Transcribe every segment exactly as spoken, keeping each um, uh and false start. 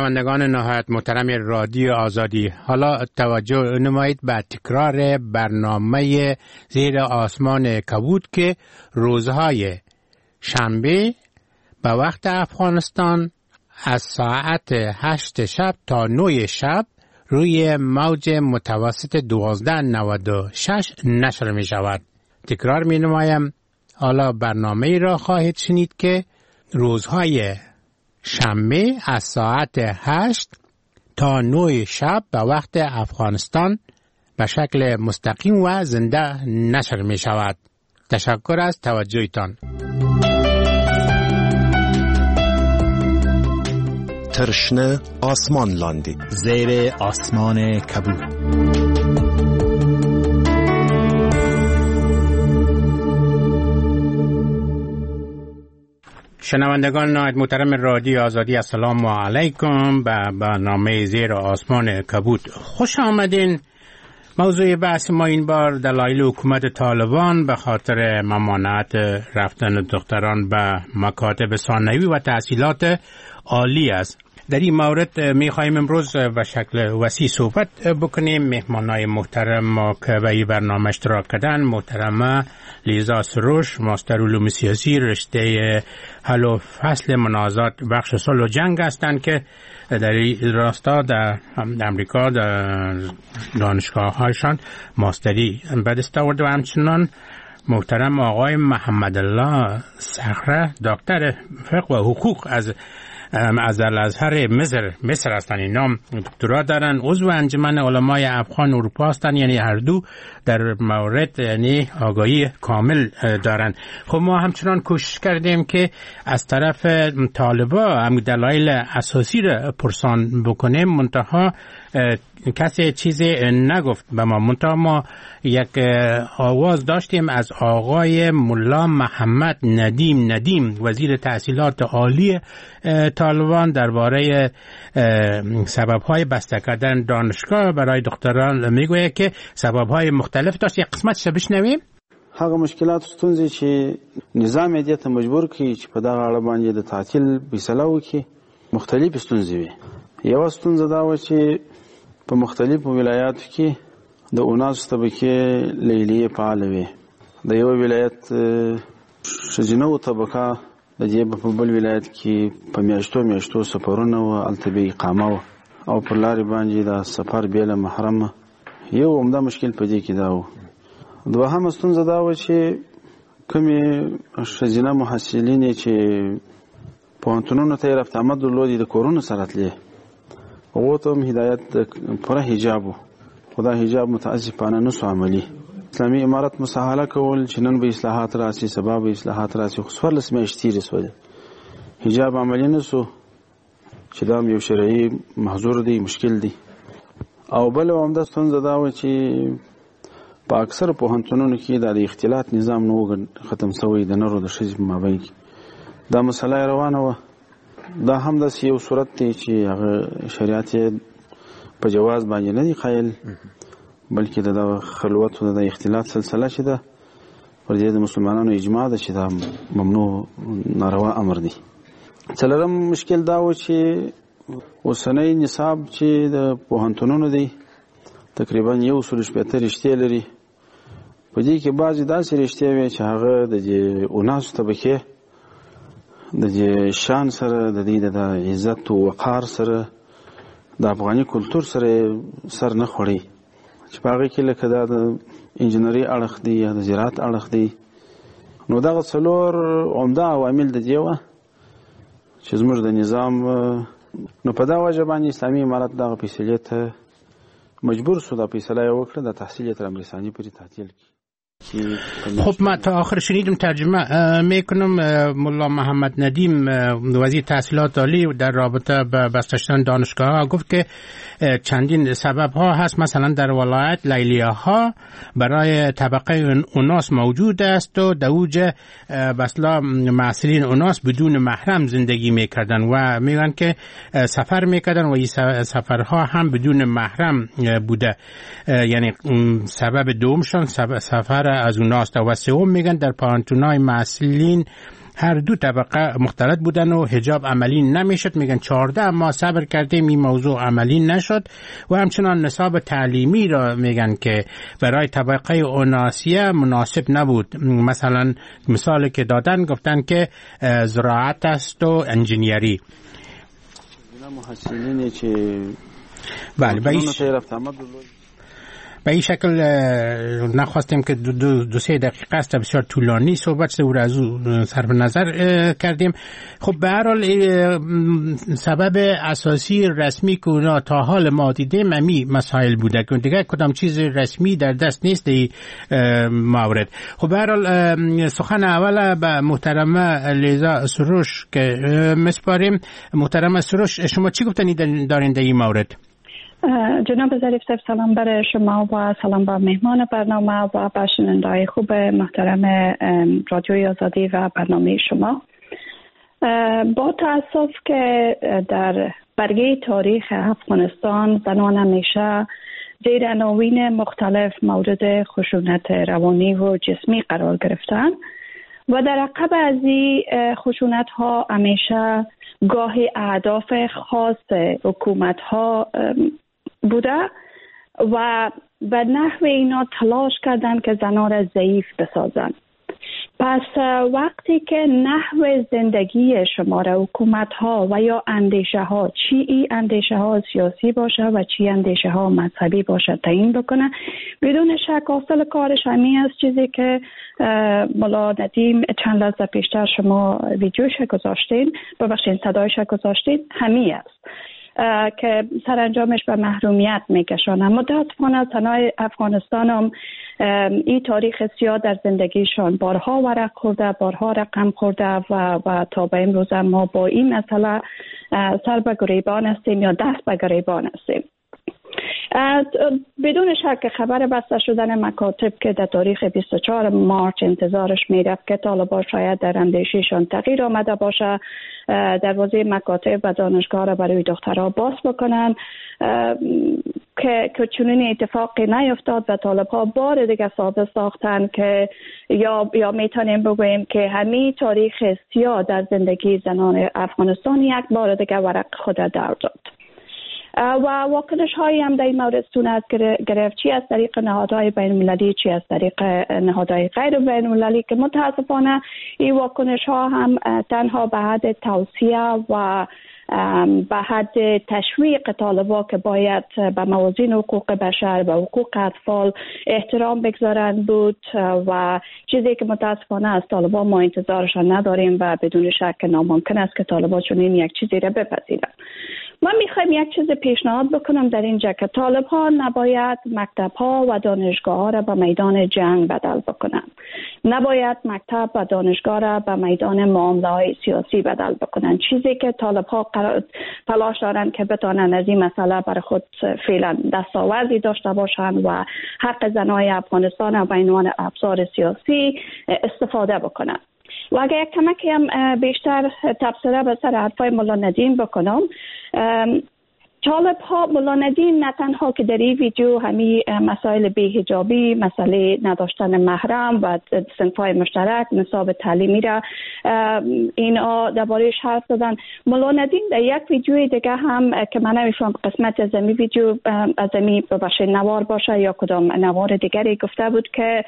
شنوندگان نهایت محترم رادیو آزادی، حالا توجه نمایید به تکرار برنامه زیر آسمان کبود که روزهای شنبه به وقت افغانستان از ساعت هشت شب تا نه شب روی موج متوسط دوازده نود و شش نشر می شود. تکرار می نمایم، حالا برنامه را خواهید شنید که روزهای شنبه از ساعت هشت تا نه شب به وقت افغانستان به شکل مستقیم و زنده نشر می شود. تشکر از توجهتان. ترشنه آسمان لاندی زیر آسمان کبود. شنوندگان نهایت محترم رادیو آزادی، السلام علیکم. به برنامه زیر آسمان کبود خوش آمدین. موضوع بحث ما این بار دلایل حکومت طالبان به خاطر ممانعت رفتن دختران به مکاتب ثانوی و تحصیلات عالی است. در این مورد می خواهیم امروز به شکل وسیع صحبت بکنیم. مهمانای محترم ما که به این برنامه اشتراک کردن، محترمه لیزا سروش، ماستر علوم سیاسی، رشته حل و فصل منازعات بخش صلح و جنگ هستند که در این راستا در امریکا در دانشگاه هایشان ماستری به دست آورد. و همچنان محترم آقای محمد الله صخره، دکتر فقه و حقوق از از الازهر مصر مصر هستند. اینا دکترا دارن، عضو انجمن علمای افغان اروپا هستند. یعنی هر دو در مورد یعنی آگاهی کامل دارن. خب ما همچنان کوشش کردیم که از طرف طالبا هم دلایل اساسی را پرسان بکنیم، منتها کسی چیزی نگفت به ما. منتها ما یک آواز داشتیم از آقای ملا محمد ندیم ندیم، وزیر تحصیلات عالی طالبان، درباره سبب‌های بسته کردن دانشگاه برای دختران میگوید که سبب‌های مختلف داشت. یک قسمتش بشنویم. هغه مشکلات ستونزې چې نظام دې ته مجبور کړي چې په دغه اړه باندې د تعطیل فیصله وکړي، مختلف ستونزې وي. یو ستونزه دا و چې په مختلفو ولایاتو کې د اوناس طبقې لیلیې فعال وي. د یو ولایت ښځینه طبقه د دې په بل ولایت کې په میاشتو میاشتو سفرونه و هلته به اقامه و او پر لارې باندې د سفر بېله محرمه. یو عمده مشکل په دې کې دا و. دوهمه ستونزه دا و چې کومې ښځینه محصلینې چې پوهنتونونو ته یې رفت آمد درلودې د کورونو سره تلې، هغو ته هم هدایت د پوره حجاب و، خو دا حجاب متاسفانه نه سو عملي. اسلامي امارت مساهله کول چې نن به اصلاحات راسي، سبا به اصلاحات راسي، خو څوارلس میاشتې تېرې سولې، حجاب عملي نه سو، چې دا هم یو شرعي محظور دی، مشکل دی. او بله عمده ستونزه دا وه چې په اکثر پوهنتونونو کې دا د اختلاط نظام نه ختم سوی د نرو د ښځې په مابین کې. دا مسله روانه وه. دا هم داسې یو صورت دی چې هغه شریعت یې په جواز باندې نه دی قایل، بلکې د دغه خلوت او د اختلاط سلسله چې ده پر دې د مسلمانانو اجماع ده چې دا ممنوع ناروا امر دی. څلورم مشکل دا و چې اوسنی نصاب چې د پوهنتونونو دی تقریبا یو سل شپېته رشتې لري. په دې کې بعضې داسې رشتې وې چې هغه د دې اوناسو طبقې د دې شان سره، د دې د عزت او وقار سره، د افغاني کلتور سره سر نه خوړي، چې په هغې کې لکه دا د انجنیري اړخ دی یا د زراعت اړخ دی. نو دغه څلور عمده عوامل د دې وه چې زموږ د نظام نو په دا وجه باندې اسلامي امارت دغه فیصلې ته مجبور شو، دا فیصله یې وکړه د تحصیل تر امرسانی پورې تعطیل کړي. خب ما تا آخر شنیدم، ترجمه میکنم. ملا محمد ندیم، وزیر تحصیلات عالی، در رابطه با بسته شدن دانشگاه ها گفت که چندین سبب ها هست. مثلا در ولایت لیلیه ها برای طبقه اوناس موجود است و در اوج بسلا محصلین اوناس بدون محرم زندگی میکردن و میگن که سفر میکردن و این سفرها هم بدون محرم بوده. یعنی سبب دومشان سفر از اوناست. و سوم میگن در پانتونای محصلین هر دو طبقه مختلط بودن و حجاب عملی نمیشد. میگن چهارده ماه صبر کردیم این موضوع عملی نشد و همچنان نصاب تعلیمی را میگن که برای طبقه اوناسیه مناسب نبود. مثلا مثالی که دادن گفتن که زراعت است و انجینیری. محسنینی که بله به به این شکل نخواستیم که دو, دو, دو سه دقیقه است، بسیار طولانی صحبت شده و از او صرف نظر کردیم. خب به هر حال سبب اساسی رسمی که اونا تا حال ما دیدیم امی مسائل بوده که دیگه کدام چیز رسمی در دست نیست این مورد. خب به هر حال سخن اول به محترمه لیزا سروش که مسپاریم. محترمه سروش شما چی گفتنی دارین در این مورد؟ جناب ظریف صاحب سلام برای شما و سلام با مهمان برنامه و با شنونده‌های خوب محترم رادیوی آزادی و برنامه شما. با تأسف که در برگه تاریخ افغانستان زنان همیشه زیر عناوین مختلف مورد خشونت روانی و جسمی قرار گرفتن و در عقب از این خشونت ها همیشه گاهی اهداف خاص حکومت ها بوده و به نحو اینا تلاش کردن که زنان را ضعیف بسازن. پس وقتی که نحو زندگی شما را حکومت ها و یا اندیشه ها، چی ای اندیشه ها سیاسی باشه و چی اندیشه ها مذهبی باشه تعیین بکنه، بدون شک اصل کارش همین است. چیزی که مولا ندیم چند لحظه پیشتر شما ویدیوش گذاشتین، ببخشید صدایش گذاشتین، همین است که سرانجامش به محرومیت میکشانن. متاسفانه زنای افغانستان هم این تاریخ سیاه در زندگیشان بارها ورق خورده، بارها رقم خورده و, و تا به امروز ما با این مسئله سر به گریبان هستیم یا دست به گریبان هستیم. بدون شک خبر بسته شدن مکاتب که در تاریخ بیست و چهارم مارچ انتظارش میرفت که طالبان شاید در اندیشیشان تغییر آمده باشه، دروازه مکاتب و دانشگاه را برای دخترها باز بکنن، که که چنین اتفاقی نیفتاد و طالبان بار دیگه ثابت ساختن که یا یا میتونیم بگوییم که همین تاریخ سیاه در زندگی زنان افغانستان یک بار دیگه ورق خود در داد. و واکنش هایی هم در این مورد صورت گرفت، چی از طریق نهادهای بین المللی چی از طریق نهادهای غیر بین المللی، که متاسفانه این واکنش ها هم تنها به حد توصیه و به حد تشویق طالبان که باید به موازین حقوق بشر و حقوق اطفال احترام بگذارند بود و چیزی که متاسفانه از طالبان ما انتظارشان نداریم و بدون شک ناممکن است که طالبان چنین یک چیزی را بپذیرند. من میخوایم یک چیز پیشنهاد بکنم در اینجا که طالبان نباید مکتب ها و دانشگاه ها را به میدان جنگ بدل بکنند، نباید مکتب و دانشگاه را به میدان معامله های سیاسی بدل بکنند. چیزی که طالبان تلاش دارند که بتوانند از این مسئله برای خود فعلا دستاوردی داشته باشند و حق زنای افغانستان را به عنوان ابزار سیاسی استفاده بکنند. و اگر یک کمکی هم بیشتر تبصره به سر حرفای مولا ندیم بکنم، طالب ها مولا ندیم نه تنها که در این ویدیو همین مسائل بی‌حجابی، مسئله نداشتن محرم و صنف‌های مشترک، نصاب تعلیمی را اینا درباره‌اش حرف زدن. مولا ندیم در یک ویدیو دیگه هم که من نمی‌فهم قسمت از این ویدیو از این باشه نوار باشه یا کدام نوار دیگری گفته بود که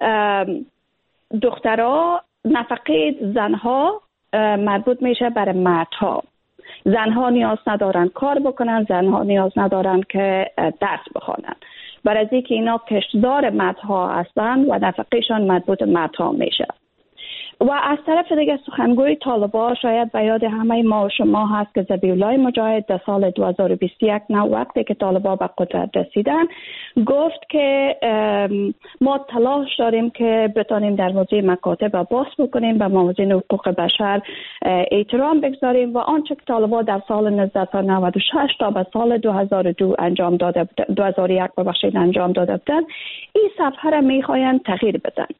دخترها نفقه زنها مربوط میشه برای مردها. زنها نیاز ندارن کار بکنن، زنها نیاز ندارن که درس بخوانن، برای از اینکه اینا کشتزار مردها هستن و نفقهشان مربوط مردها میشه. و از طرف دیگه سخنگوی طالبان شاید به یاد همه ما و شما هست که ذبیح‌الله مجاهد در سال دو هزار و بیست و یک نه وقتی که طالبان به قدرت رسیدن گفت که ما تلاش داریم که بتانیم دروازه مکاتب باز بکنیم، به موازین حقوق بشر احترام بگذاریم و آنچه که طالبان در سال نوزده نود و شش تا به سال دو هزار و دو انجام داده دو هزار و یک ببخشید انجام داده بودن، این صفحه را میخواین تغییر بدن.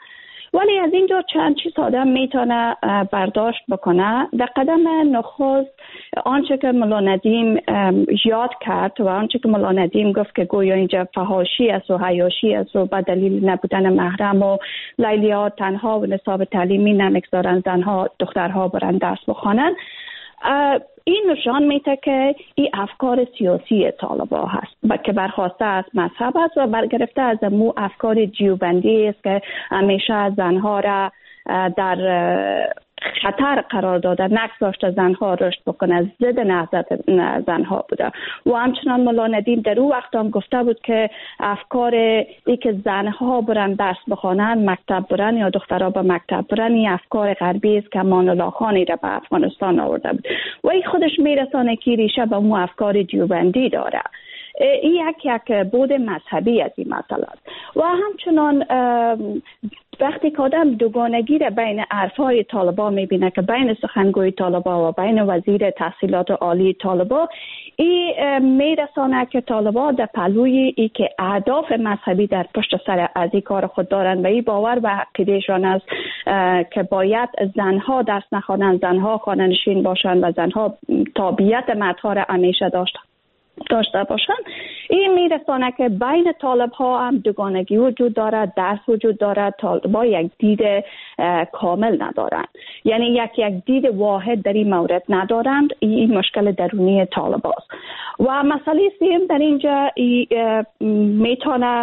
ولی از اینجا چند چیز آدم میتونه برداشت بکنه. در قدم نخست آنچه که مولا ندیم یاد کرد و آنچه که مولا ندیم گفت که گویا اینجا فحاشی است و عیاشی است و به دلیل نبودن محرم و لیلی‌ها تنها و نصاب تعلیمی نمیگذارن زنها دخترها برن درس بخوانن. این نشان میده که این افکار سیاسی طالبان هست که برخواسته از مذهب است و برگرفته از مو افکار دیوبندی است که همیشه زنها را در خطر قرار داده، نگذاشته زنها رشد بکنه، ضد نهضت زنها بوده. و همچنان مولا ندیم در اون وقت هم گفته بود که افکار ای که زنها برن درس بخوانن، مکتب برن یا دخترها به مکتب برن، این افکار غربی است که امان الله خانی را به افغانستان آورده بود و این خودش میرسانه که ریشه به مو افکار دیوبندی داره. این یک یک بود مذهبی از این مسئله است. و همچنان وقتی که آدم دوگانگی را بین حرفهای طالبان میبینه که بین سخنگوی طالبان و بین وزیر تحصیلات عالی طالبان، این میرسانه که طالبان در پلوی ای که اهداف مذهبی در پشت سر از این کار خود دارند و این باور و عقیدهشان است که باید زنها درس نخوانند، زنها خانه‌نشین باشند و زنها تابعیت مردها را همیشه داشتند داشته باشن. این میرسانه که بین طالب ها هم دوگانگی وجود دارد، درس وجود دارد. طالب ها یک دید کامل ندارند، یعنی یک یک دید واحد در این مورد ندارند. این مشکل درونی طالب هاست. و مسئله سیم در اینجا میتونه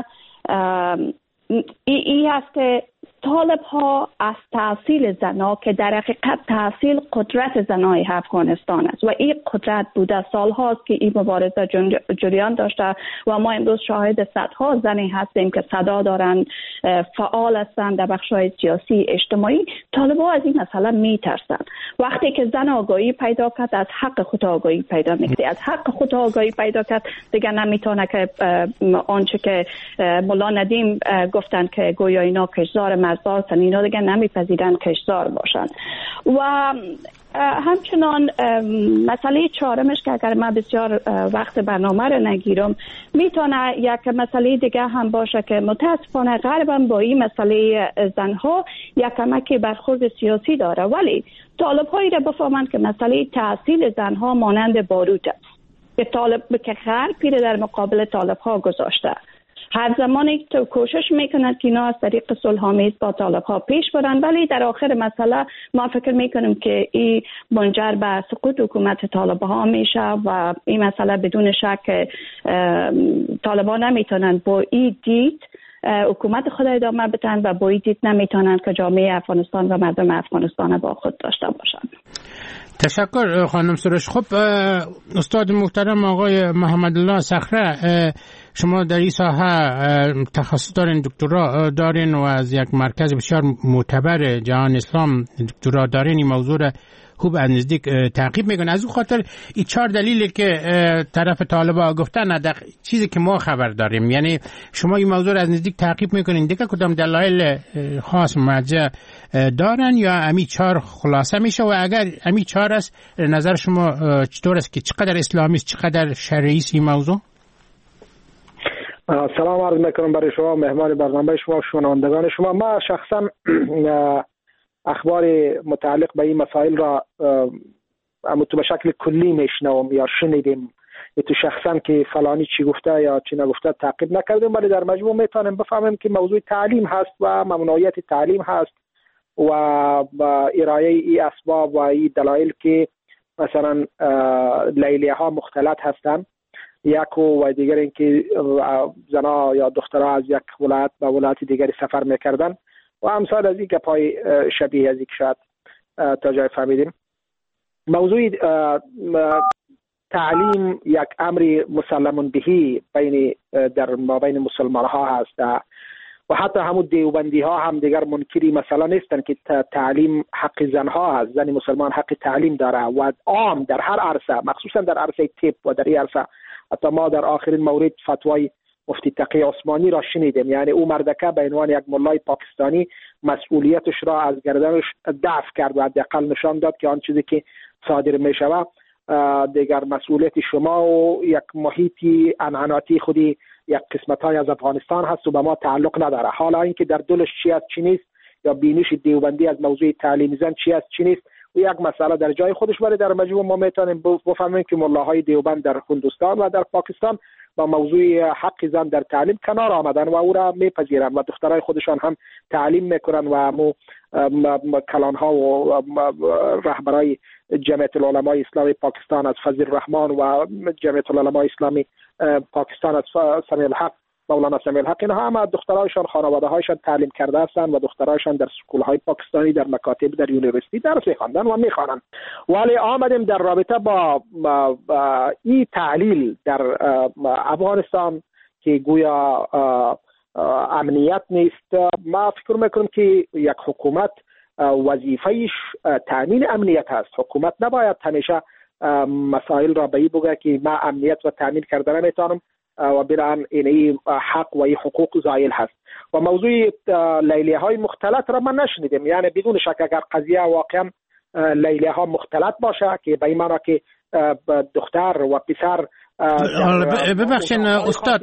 ای هست که طالب ها از تحصیل زنها که در حقیقت تحصیل قدرت زنای افغانستان است و این قدرت بوده سال هاست که این مبارزه جریان داشته و ما امروز شاهد صدها زنی هستیم که صدا دارند، فعال هستند در بخش‌های سیاسی اجتماعی. طالب ها از این مسئله میترسند. وقتی که زن آگاهی پیدا کرد، از حق خود آگاهی پیدا میکنه، از حق خود آگاهی پیدا کرد، دیگه نمیتونه که آنچه که مولا ندیم گفتند که گویا اینا کشزار مرزار هستن، اینا دیگه نمیپذیرن کشزار باشن. و همچنان مسئله چهارمش که اگر من بسیار وقت برنامه رو نگیرم، میتونه یک مسئله دیگه هم باشه که متاسفانه غربم با این مسئله زنها یک کمکی برخورد سیاسی داره، ولی طالب هایی را بفهمند که مسئله تحصیل زنها مانند باروت است که طالب که غرب پیره در مقابل طالب ها گذاشته. هر زمانی که کوشش میکنند که اینا از طریق صلح‌آمیز با طالب ها پیش برن، ولی در آخر مسئله ما فکر میکنیم که این منجر به سقوط حکومت طالب ها میشه و این مسئله بدون شک طالب ها نمیتونن با این دید حکومت خود ادامه بدن و با این دید نمیتونن که جامعه افغانستان و مردم افغانستان با خود داشته باشن. تشکر خانم سروش. خب استاد محترم آقای محمد الله صخره، شما در این ساحه تخصص دارین، دکترا دارین و از یک مرکز بسیار معتبر جهان اسلام دکترا دارین، این موضوع را خوب از نزدیک تعقیب میکنه. از اون خاطر این چهار دلیلی که طرف طالبا گفتن در چیزی که ما خبر داریم، یعنی شما این موضوع را از نزدیک تعقیب میکنین، دیگه کدام دلایل خاص مرجع دارن یا امی چهار خلاصه میشه؟ و اگر امی چهار است، نظر شما چطور است که چقدر اسلامی است، چقدر شرعی است این موضوع؟ سلام عرض میکنم برای شما، مهمان برنامه شما، شنوندگان شما. ما شخصا اخبار متعلق به این مسائل را اما تو به شکل کلی میشنوم یا شنیدیم، تو شخصا که فلانی چی گفته یا چی نگفته تعقیب نکردیم، ولی در مجموع میتونیم بفهمیم که موضوع تعلیم هست و ممنوعیت تعلیم هست و با ارائه ای اسباب و ای دلایل که مثلا لیلیه ها مختلط هستند، یک و دیگر اینکه زنا یا دخترها از یک ولایت به ولایت دیگری سفر میکردن و امثال از این گپای شبیه از این که شاید تا جای فهمیدیم. موضوع تعلیم یک امر مسلم بهی بین در ما بین مسلمان ها هست و حتی همون دیوبندی ها هم دیگر منکری مثلا نیستن که تعلیم حق زن ها هست. زن مسلمان حق تعلیم داره و عام در هر عرصه، مخصوصا در عرصه طب و در این عرصه. حتی ما در آخرین مورد فتوای مفتی تقی عثمانی را شنیدیم، یعنی او مردکه به عنوان یک ملای پاکستانی مسئولیتش را از گردنش دفع کرد و حداقل نشان داد که آن چیزی که صادر می شود دیگر مسئولیت شما و یک محیطی انعناتی خودی یک قسمت های از افغانستان هست و به ما تعلق نداره. حالا اینکه در دلش چی است چی نیست یا بینش دیوبندی از موضوع تعلیم زن چی است چی نیست و یک مسئله در جای خودش برای در مجموع ما میتونیم بفهمیم که ملاهای دیوبند در هندوستان و در پاکستان با موضوع حق زن در تعلیم کنار آمدن و او را میپذیرن و دخترای خودشان هم تعلیم میکنن و مو کلانها و رهبرای جمعیت العلمای اسلامی پاکستان از فضل الرحمن و جمعیت العلمای اسلامی پاکستان از سمیع الحق مولانا سمیع الحق، اینها هم دخترایشان خانواده هایشان تعلیم کرده هستند و دخترایشان در سکول های پاکستانی در مکاتب در یونیورسیتی درس می‌خواندن و می‌خوانند. ولی آمدیم در رابطه با, با, با این تعلیل در افغانستان که گویا امنیت نیست. ما فکر میکنم که یک حکومت وظیفه‌اش تامین امنیت هست. حکومت نباید همیشه مسائل را به این بگه که ما امنیت و تامین کردن نمیتونم و بران این حق و این حقوق زائل هست. و موضوع لیلیه های مختلط را من نشنیدم، یعنی بدون شک اگر قضیه واقعا لیلیه ها مختلط باشه که به این معنی که دختر و پسر ببخشید استاد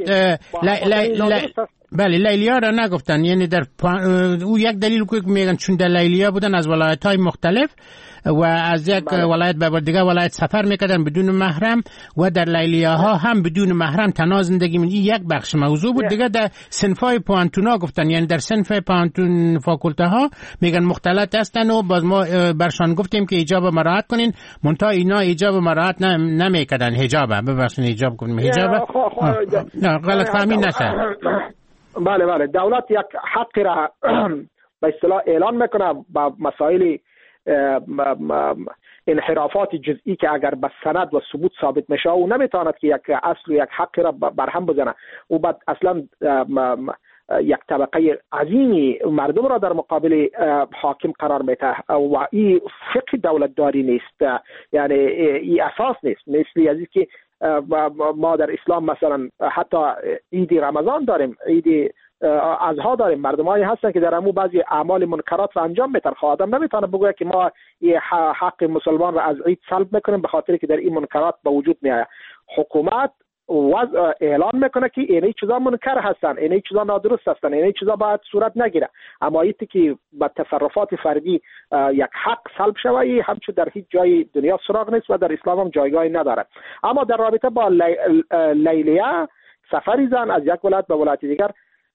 بله لیلیه را نگفتن، یعنی در او یک دلیل که میگن چون در لیلیه بودن از ولایت های مختلف و از یک بله. ولایت به دیگه ولایت سفر میکردن بدون محرم و در لیلیه ها هم بدون محرم تنها زندگی می. یک بخش موضوع بود. دیگه در صنفای پوانتونا گفتن، یعنی در صنف پوانتون فاکولته ها میگن مختلط هستن و باز ما برشان گفتیم که حجاب مراعات کنین، منتها اینا حجاب مراعات نمیکردن. حجابه ببخشید حجاب کنیم حجابه نه غلط فهمی نشه. بله بله دولت یک حق را به اصطلاح اعلان میکنه با مسائل انحرافات جزئی که اگر به سند و ثبوت ثابت میشه او نمیتواند که یک اصل و یک حق را برهم بزنه. او بعد اصلا یک طبقه عظیمی مردم را در مقابل حاکم قرار میده و این فقه دولت داری نیست، یعنی این اساس نیست. مثل از که ما در اسلام مثلا حتی عید رمضان داریم، عید اضحی داریم، مردمایی هستن که در امو بعضی اعمال منکرات را انجام میتن. خب آدم نمیتونه بگه که ما این حق مسلمان را از عید سلب میکنیم به خاطر که در این منکرات به وجود میاد. حکومت وضع اعلان میکنه که اینه چیزا منکر هستن، اینه چیزا نادرست هستن، اینه چیزا باید صورت نگیره. اما ایتی که با تصرفات فردی یک حق سلب شوه همچو در هیچ جای دنیا سراغ نیست و در اسلام هم جایگاهی نداره. اما در رابطه با لیلیه سفری زن از یک ولایت به ولایت دیگر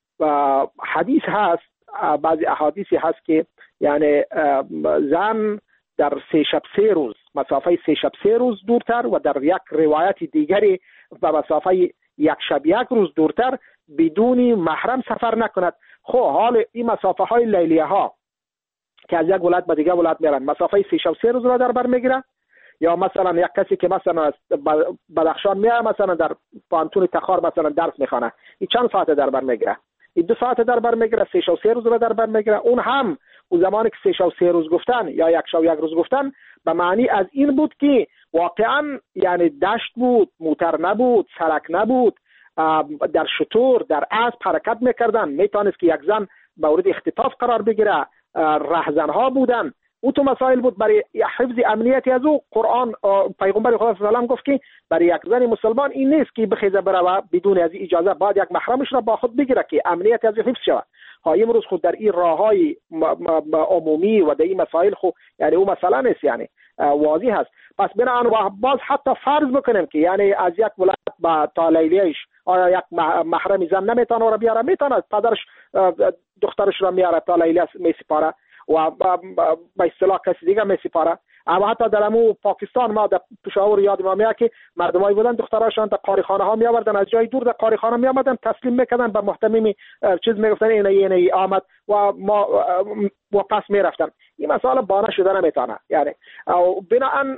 حدیث هست، بعضی احادیثی هست که یعنی زن در سه شب سه روز مسافه سه شب سه روز دورتر و در یک روایت دیگری به مسافه یک شب یک روز دورتر بدون محرم سفر نکند. خب حال این مسافه های لیلیه ها که از یک ولایت به دیگر ولایت میرن مسافه سه شب سه روز را در بر میگیره، یا مثلا یک کسی که مثلا از بدخشان میاد مثلا در پانتون تخار مثلا درس میخوانه، این چند ساعت در بر میگیره؟ این دو ساعت در بر میگیره، سه شب سه روز را در بر میگیره. اون هم اون زمانی که سه شب سه روز گفتن یا یک شب یک روز گفتن به معنی از این بود که واقعا یعنی دشت بود، موتر نبود، سرک نبود، در شتور در اسب حرکت میکردن، میتونست که یک زن مورد اختطاف قرار بگیره، رهزنها بودن. او تو مسائل بود. برای حفظ امنیتی از او قرآن پیغمبر خدا صلی الله علیه و آله گفت که برای یک زن مسلمان این نیست که بخیزه بره بدون از اجازه بعد یک محرمش را با خود بگیره که امنیت از حفظ شود. ها امروز خود در این راههای عمومی و در این مسائل خود یعنی او مسئله نیست، یعنی واضح هست. پس بنابراین و باز حتی فرض بکنیم که یعنی از یک ولایت با تا لیلیه‌اش آیا یک محرم زن نمیتونه را بیاره؟ میتونه. پدرش دخترش را میاره تا لیلیه میسپاره و به اصطلاح کسی دیگه میسپاره. اما حتی در امو پاکستان ما در پشاور یاد ما میاد که مردمایی بودن دختراشان در قاریخانه ها می آوردن، از جای دور در قاریخانه می آمدن تسلیم میکردن به محتمیم چیز میگفتن اینه اینه آمد و ما و پس میرفتن. این مسئله بانه شده نمیتونه. یعنی بنابراین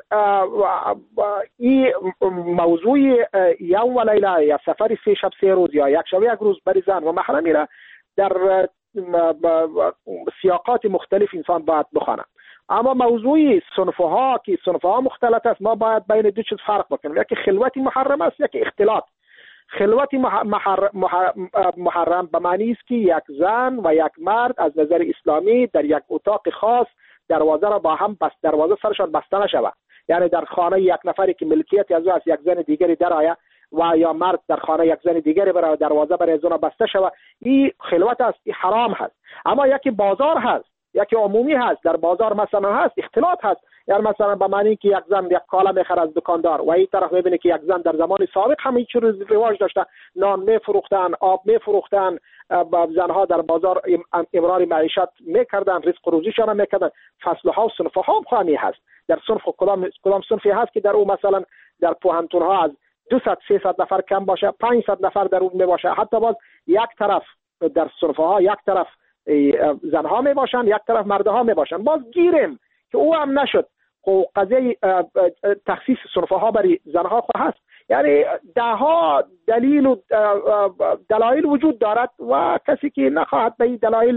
این موضوع یوم و لیله یا سفر سه شب سه روز یا یک شب یک روز بر زن و محرمی را در سیاقات مختلف انسان باید بخونه. اما موضوع صنفه ها که صنفه ها مختلط است، ما باید بین دو چیز فرق بکنیم. یکی خلوت محرم است، یکی اختلاط. خلوت محرم به معنی است که یک زن و یک مرد از نظر اسلامی در یک اتاق خاص دروازه را با هم بس دروازه سرشان بسته نشود. یعنی در خانه یک نفری که ملکیت از او از یک زن دیگری درآید و یا مرد در خانه یک زن دیگری برای دروازه برای زن بسته شود، این خلوت است، این حرام هست. اما یکی بازار هست، یکی عمومی هست، در بازار مثلا هست، اختلاط هست. یعنی مثلا به معنی که یک زن یک کالا میخره از دکاندار و این طرف میبینه که یک زن در زمان سابق هم هیچ رواج داشته، نان میفروختن، آب میفروختن، زنها در بازار امرار معیشت میکردن، رزق و روزیشان میکردن. فصلها و صنفها هم هست. در صنف کدام کدام صنفی هست که در او مثلا در پوهنتون ها از دویست سیصد نفر کم باشه، پانصد نفر در اون می باشه. حتی باز یک طرف در صنفها یک طرف زنها می باشن، یک طرف مردها می باشن. باز گیریم که او هم نشد. خب قضیه تخصیص صنفها برای زنها خو هست. یعنی ده ها دلیل و دلایل وجود دارد و کسی که نخواهد به این دلایل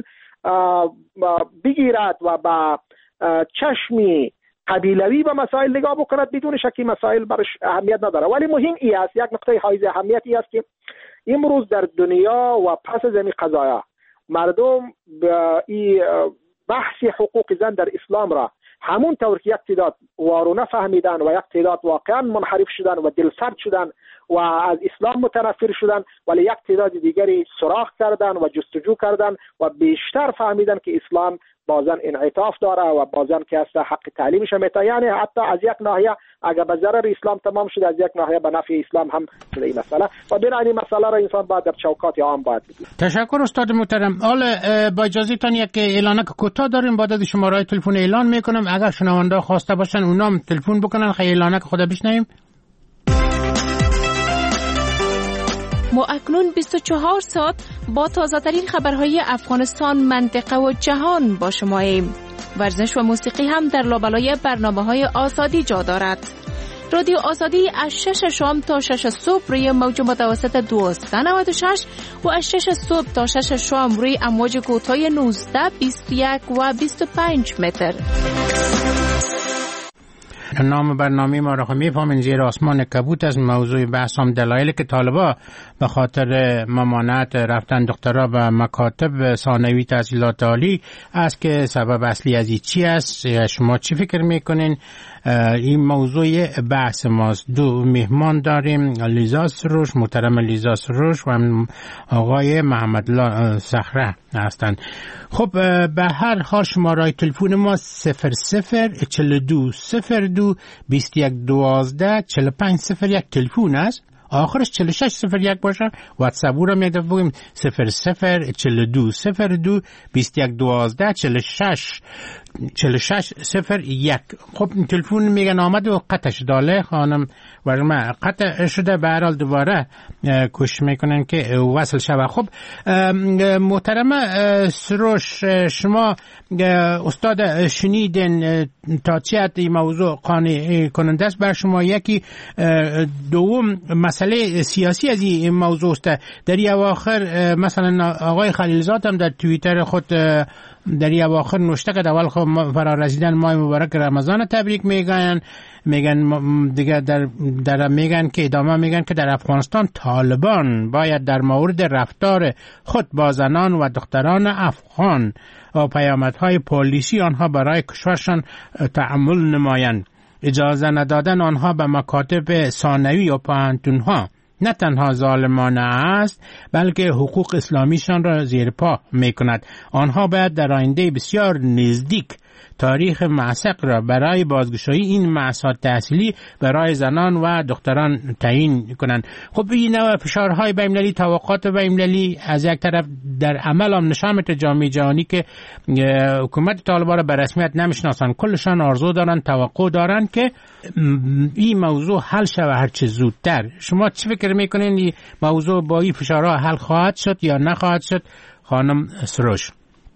بگیرد و با چشمی قبیلوی به مسائل نگاه بکند، بدون شکی مسائل برش اهمیت نداره. ولی مهم ای است، یک نقطه حائز اهمیتی است که امروز در دنیا و پس از این قضایا مردم این بحث حقوق زن در اسلام را همون طور که یک تعداد وارونه فهمیدن و یک تعداد واقعا منحرف شدن و دلسرد شدن و از اسلام متنفر شدن، ولی یک تعداد دیگری سراغ کردن و جستجو کردن و بیشتر فهمیدن که اسلام بازن انعطاف داره و بازن که است حق تعلیمش میته. یعنی حتی از یک ناحیه اگر به ضرر اسلام تمام شده، از یک ناحیه به نفع اسلام هم شده این مسئله و بنابراین این مسئله را انسان باید در چوکات عام باید بگیره. تشکر استاد محترم. حالا با اجازهتان یک اعلانک کوتاه داریم، بعد از شماره تلفن اعلان میکنم. اگر شنونده خواسته باشن اونا هم تلفن بکنن، خیلی اعلانک خدا بشنویم. ما اکنون بیست و چهار ساعت با تازه‌ترین خبرهای افغانستان، منطقه و جهان با شماییم. ورزش و موسیقی هم در لابلای برنامه‌های آزادی جا دارد. رادیو آزادی از شش شام تا شش صبح روی موج متوسط دویست و نود و شش و از شش صبح تا شش شام روی امواج کوتاه نوزده، بیست و یک و بیست و پنج متر. نام برنامه ما را میفهمین زیر آسمان کبوت از موضوع بحثم دلایل که طالبا به خاطر ممانعت رفتن دخترها به مکاتب ثانوی تحصیلات عالی است که سبب اصلی از این چی است. شما چی فکر میکنین؟ این موضوع بحث ماست. دو مهمان داریم، لیزا سروش، محترم لیزا سروش و آقای محمد الله صخره هستند. خب به هر حال شماره تلفن ما صفر صفر چهل و دو صفر دو بیست و یک دوازده چهل و پنج صفر یک تلفن است، آخرش چهل و شش صفر یک باشه. واتساپ رو هم یک دفعه بگیم صفر صفر چهل و دو صفر دو بیست و یک دوازده چهل و شش چهل و شش صفر یک. خب تلفن میگن آمد و قطعش داله خانم ورما قطع شده، به هر حال دوباره کوشش میکنن که وصل شود. خب محترم سروش، شما استاد شنیدن تا چه حد این موضوع قانع کننده است بر شما؟ یکی دوم مسئله سیاسی از این موضوع است. در این اواخر مثلا آقای خلیلزاد هم در توییتر خود در این اواخر نوشته که اول خب فرا رسیدن ماه مبارک رمضان تبریک میگن میگن دیگه در در میگن که ادامه میگن که در افغانستان طالبان باید در مورد رفتار خود با زنان و دختران افغان و پیامدهای پلیسی آنها برای کشورشان تأمل نمایند. اجازه ندادن آنها به مکاتب ثانوی و پوهنتون‌ها نه تنها ظالمانه است بلکه حقوق اسلامیشان را زیر پا میکند. آنها باید در آینده بسیار نزدیک تاریخ معشق را برای بازگشایی این مأسات تحصیلی برای زنان و دختران تعیین کنند. خب این نوع فشارهای بین‌المللی، توقعات بین‌المللی از یک طرف در عمل هم نشان میده جامعه جهانی که حکومت طالبان را به رسمیت نمیشناسن، کلشان آرزو دارن، توقع دارن که این موضوع حل شود هر چه زودتر. شما چی فکر میکنین این موضوع با این فشارها حل خواهد شد یا نخواهد شد خانم سروش؟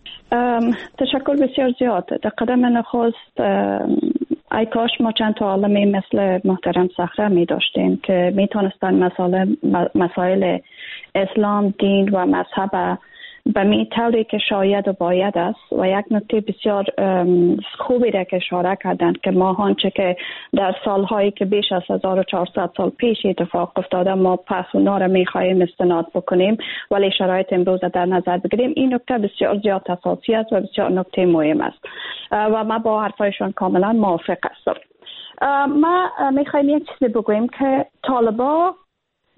تشکر بسیار زیاد. در قدم نخست ای کاش ما چند تا عالمی مثل محترم صخره می داشتیم که می تونستن مسائل, مسائل اسلام، دین و مذهب به می طوری که شاید و باید است. و یک نکته بسیار خوبی را که اشاره کردند که ما آنچه که در سالهایی که بیش از هزار و چهارصد سال پیش اتفاق افتاده ما پس اونا را می خواهیم استناد بکنیم، ولی شرایط امروز در نظر بگیریم. این نکته بسیار زیاد اساسی است و بسیار نکته مهم است و ما با حرفایشان کاملا موافق هستم. ما می خواهیم یک چیزی بگوییم که طالبا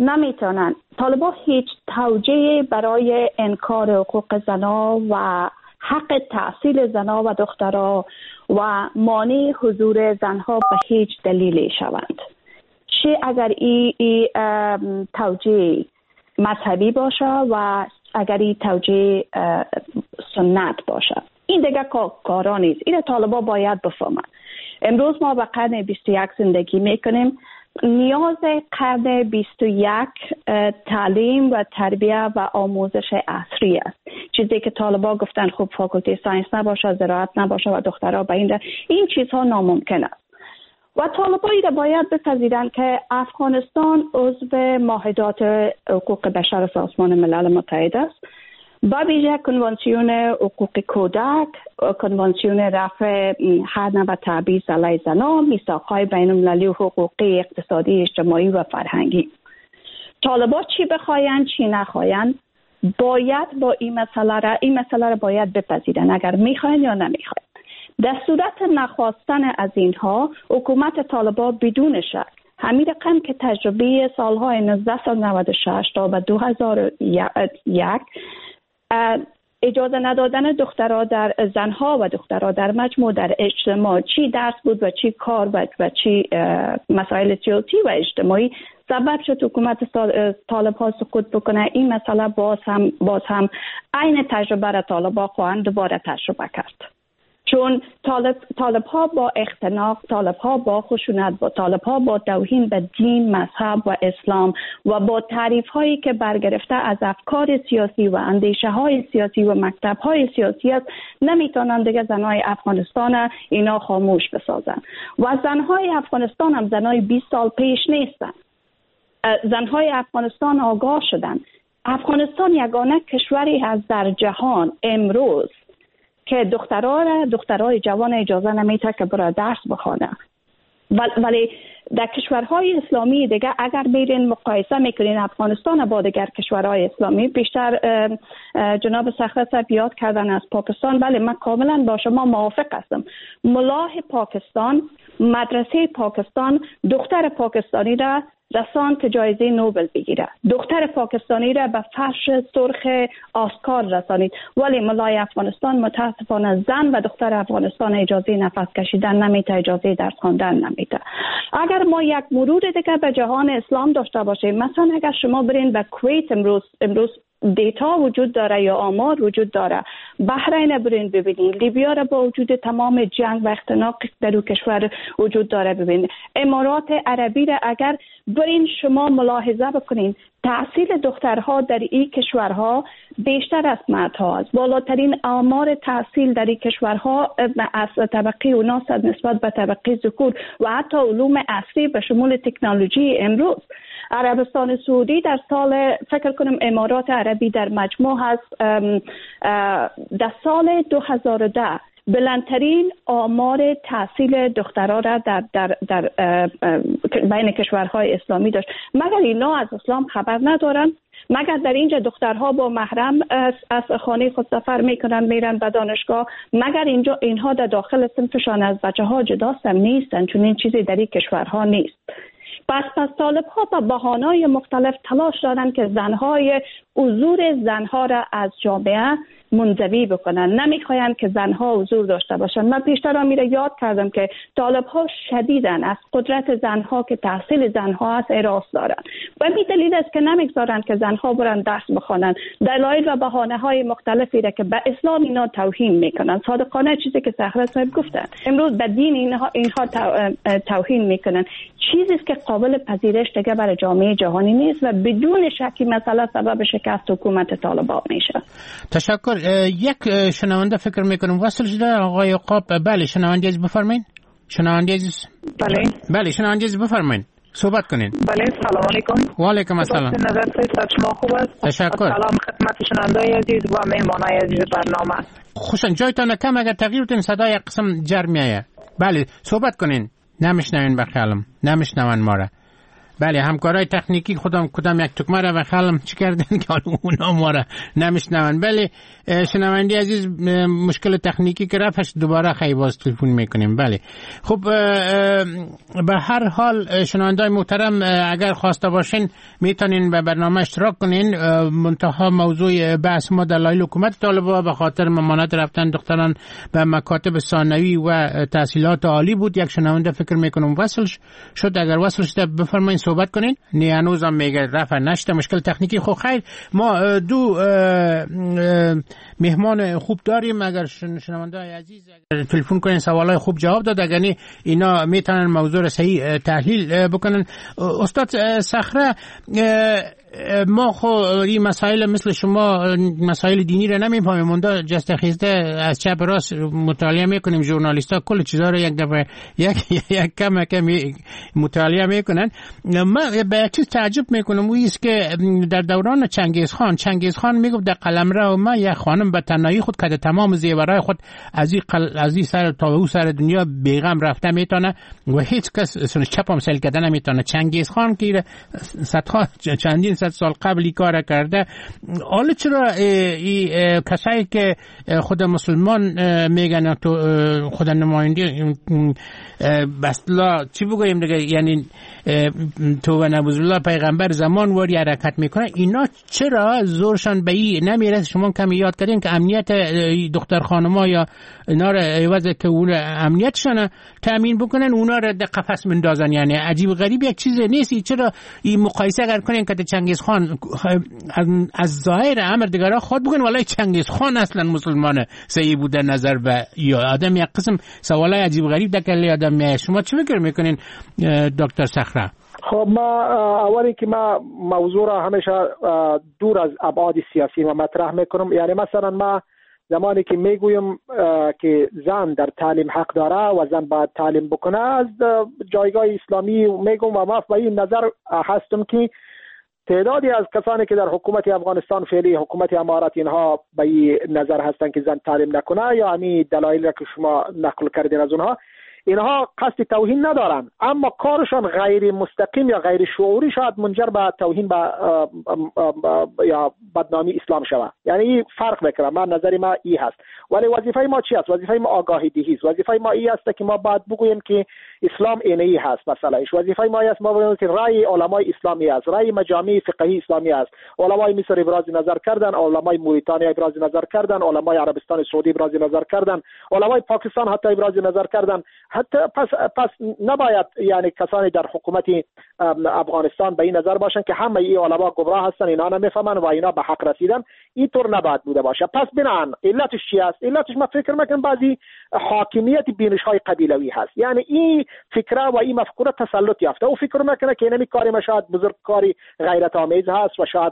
نمیتونن، طالبا هیچ توجیهی برای انکار حقوق زنا و حق تحصیل زنها و دخترها و مانع حضور زنها به هیچ دلیلی شوند. چه اگر این ای توجیه مذهبی باشه و اگر این توجیه سنت باشه، این دیگه کارا نیست. این طالبا باید بفهمن. امروز ما به قرن بیست و یک زندگی میکنیم. نیاز قرن بیست و یک تعلیم و تربیه و آموزش عصری است. چیزی که طالبا گفتن خب فاکولته ساینس نباشه، زراعت نباشه و دخترها به این این چیزها ناممکن است. و طالبا را باید بپذیرند که افغانستان عضو معاهدات حقوق بشر سازمان ملل متحد است. با ویژه کنوانسیون حقوق کودک، کنوانسیون رفع حرم و تبعیض علیه زنان، میثاق‌های بین‌المللی و حقوقی اقتصادی، اجتماعی و فرهنگی. طالبا چی بخواین چی نخواین باید با این مسئله را این مسئله را باید بپذیرن، اگر میخواین یا نمیخواین. در صورت نخواستن از اینها حکومت طالبا بدون شک همین رقم که تجربه سالهای نوزده نود و شش تا به دو هزار و یک اجازه ندادن دخترها در زنها و دخترها در مجموع در اجتماع، چی درس بود و چی کار و, و چی مسائل سیاسی و اجتماعی سبب شد حکومت طالب ها سقوط بکنه. این مسئله باز هم باز هم عین تجربه را طالب ها خواهند دوباره تجربه کرد، چون طالب طالب ها با اختناق، طالب ها با خشونت، با طالب ها با توهین به دین، مذهب و اسلام و با تعریف هایی که برگرفته از افکار سیاسی و اندیشه های سیاسی و مکتب های سیاسی است، نمیتونند دیگه زنهای افغانستان اینا خاموش بسازن. و زنهای افغانستان هم زنهای بیست سال پیش نیستن. زنهای افغانستان آگاه شدن. افغانستان یگانه کشوری هست در جهان امروز که دخترها را دخترای جوان اجازه نمیده که برای درس بخونه. ولی در کشورهای اسلامی دیگه اگر میرین مقایسه میکنین افغانستان با دیگر کشورهای اسلامی، بیشتر جناب سخر صاحب یاد کردن از پاکستان. بله من کاملا با شما موافق هستم. ملاه پاکستان، مدرسه پاکستان دختر پاکستانی را رسان که جایزه نوبل بگیره، دختر پاکستانی را به فرش سرخ آسکار رسانید. ولی ملای افغانستان متاسفانه زن و دختر افغانستان اجازه نفس کشیدن نمیده، اجازه درس خواندن نمیده. اگر ما یک مرور دیگه به جهان اسلام داشته باشیم، مثلا اگر شما برین به کویت، امروز امروز دیتا وجود داره یا آمار وجود داره، بحرین برین ببینین، لیبیا را با وجود تمام جنگ و اختناق در اون کشور وجود داره ببینین، امارات عربی را اگر برین شما ملاحظه بکنین، تحصیل دخترها در این کشورها بیشتر از مردها است. بالاترین آمار تحصیل در این کشورها از طبقه اوناس نسبت به طبقه ذکور و حتی علوم عصری به شمول تکنولوژی امروز. عربستان سعودی در سال فکر کنم امارات عربی در مجموع هست در سال دو هزار و ده بلندترین آمار تحصیل دخترها را در, در, در بین کشورهای اسلامی داشت. مگر اینا از اسلام خبر ندارن؟ مگر در اینجا دخترها با محرم از خانه خود سفر میکنن میرن به دانشگاه؟ مگر اینجا اینها در داخل صنفشان از بچه ها جداستن نیستن؟ چون این چیزی در این کشورها نیست. پس پس طالب ها با بهانه‌های مختلف تلاش دارن که زنهای حضور زنها را از جامعه منزوی بکنن، نمیخواین که زنها حضور داشته باشن. من پیشتر هم میره یاد کردم که طالب ها شدیدن از قدرت زنها که تحصیل زنها از اراس دارن و این دلیل است که نمیگذارن که زنها برن درس بخونن. دلایل و بهانه های مختلفی را که به اسلام اینا توهین میکنن. صادقانه چیزی که سخر صاحب گفتن، امروز به دین اینها اینها توهین میکنن، چیزی است که قابل پذیرش دیگه برای جامعه جهانی نیست و بدون شکی مسئله سبب شکست حکومت طالبان میشه. تشکر. یک شنونده فکر میکنم وصل شده آقای عقاب. بله شنونده عزیز بفرمایید. شنونده عزیز بله بله شنونده عزیز بفرمایید، صحبت کنین. بله سلام علیکم. و علیکم السلام. نظر صحت شما خوب است؟ تشکر. سلام خدمت شنونده عزیز و مهمانای عزیز برنامه. خوشن جایتان کم اگر تغییر بدین صدای قسم جر میایه. بله صحبت کنین. نمیشنوین بخیالم، نمیشنون ما را. بله همکارای تکنیکی خودم کدام یک تکمه را بخالم چی کردن که حالا اونا ما را نمیشنون. بله شنوندی عزیز مشکل تکنیکی که رفتش دوباره خیلی باز تلفن میکنیم. بله خب به هر حال شنوندای محترم اگر خواسته باشین میتونین به برنامه اشتراک کنین. منتها موضوع بحث ما دلایل حکومت طالبان به خاطر ممانعت رفتن دختران به مکاتب ثانوی و تحصیلات عالی بود. یک شنونده فکر میکنم وصل شد، اگر وصل شده بفرمایید صحبت کنین. نه هنوزم میگه رفع نشده، مشکل تکنیکی. خب خیر ما دو مهمان خوب داریم، اگر شنونده‌های عزیز اگر تلفن کنین سوالای خوب جواب داد، اگر اینا میتونن موضوع را صحیح تحلیل بکنن. استاد صخره ما خو این مسائل مثل شما مسائل دینی را نمیفهمیم، مونده جست خیزده از چپ راست مطالعه میکنیم، ژورنالیستا کل چیزا رو یک دفعه یک یک کم کم مطالعه میکنن. من به چیز تعجب میکنم، اون است که در دوران چنگیز خان چنگیز خان میگفت در قلمرو ما یک خانم به تنهایی خود که تمام زیورای خود از این از این سر تا اون سر دنیا بیغم رفته میتونه و هیچ کس سن چپ هم سل کردن نمیتونه. چنگیز خان که صدها چندین صد سال قبلی کار کرده، حالا چرا این کسایی که خود مسلمان میگن تو خود نماینده بسلا چی بگویم دیگه، یعنی تو و نبوذ الله پیغمبر زمان واری حرکت میکنه، اینا چرا زورشان به این نمیرسه؟ شما کمی یاد کردین که امنیت دختر خانما یا اینا را عوض که اون امنیتشان تامین بکنن اونا را در قفس مندازن. یعنی عجیب غریب یک چیز نیست. چرا این مقایسه اگر کنین که چنگیز خان از ظاهر امر دیگرها خود بگن ولی چنگیز خان اصلا مسلمان صحیح بوده نظر به یا آدم یک قسم سوالای عجیب غریب دکلی آدم میاد. شما چی فکر میکنین دکتر صخره؟ خب ما اولی که ما موضوع را همیشه دور از ابعاد سیاسی ما مطرح میکنم. یعنی مثلا ما زمانی که میگویم که زن در تعلیم حق داره و زن باید تعلیم بکنه، از جایگاه اسلامی میگم و ما به این نظر هستم که تعدادی از کسانی که در حکومت افغانستان فعلی حکومت امارات اینها به این نظر هستند که زن تعلیم نکنه یا همین دلایل را که شما نقل کردین از اونها، اینها قصد توهین ندارن، اما کارشان غیر مستقیم یا غیر شعوری شاید منجر به توهین به یا بدنامی اسلام شود. یعنی فرق بکنم، من نظری ما ای هست. ولی وظیفه ما چی است؟ وظیفه ما آگاهی دهی است. وظیفه ما ای است که ما باید بگوییم که اسلام اینی هست. مثلا وظیفه ما است ما بگوییم که رأی علمای اسلامی است، رأی مجامع فقهی اسلامی است. علمای مصر ابراز نظر کردن، علمای موریتانیا ابراز نظر کردن، علمای عربستان سعودی ابراز نظر کردن، علمای پاکستان حتی ابراز نظر کردن. حتی پس پس نباید یعنی کسانی در حکومت افغانستان به این نظر باشن که همه این علما گمراه هستن، اینا نمیفهمن و اینا به حق رسیدن. اینطور نباید بوده باشه. پس بنان علتش چی است؟ علتش ما فکر میکنم بعضی حاکمیت بینش های قبیلوی هست. یعنی این فکره و این مفکوره تسلط یافته و فکر میکنه که اینمی کاری ما شاید بزرگ کاری غیرت آمیز هست و شاید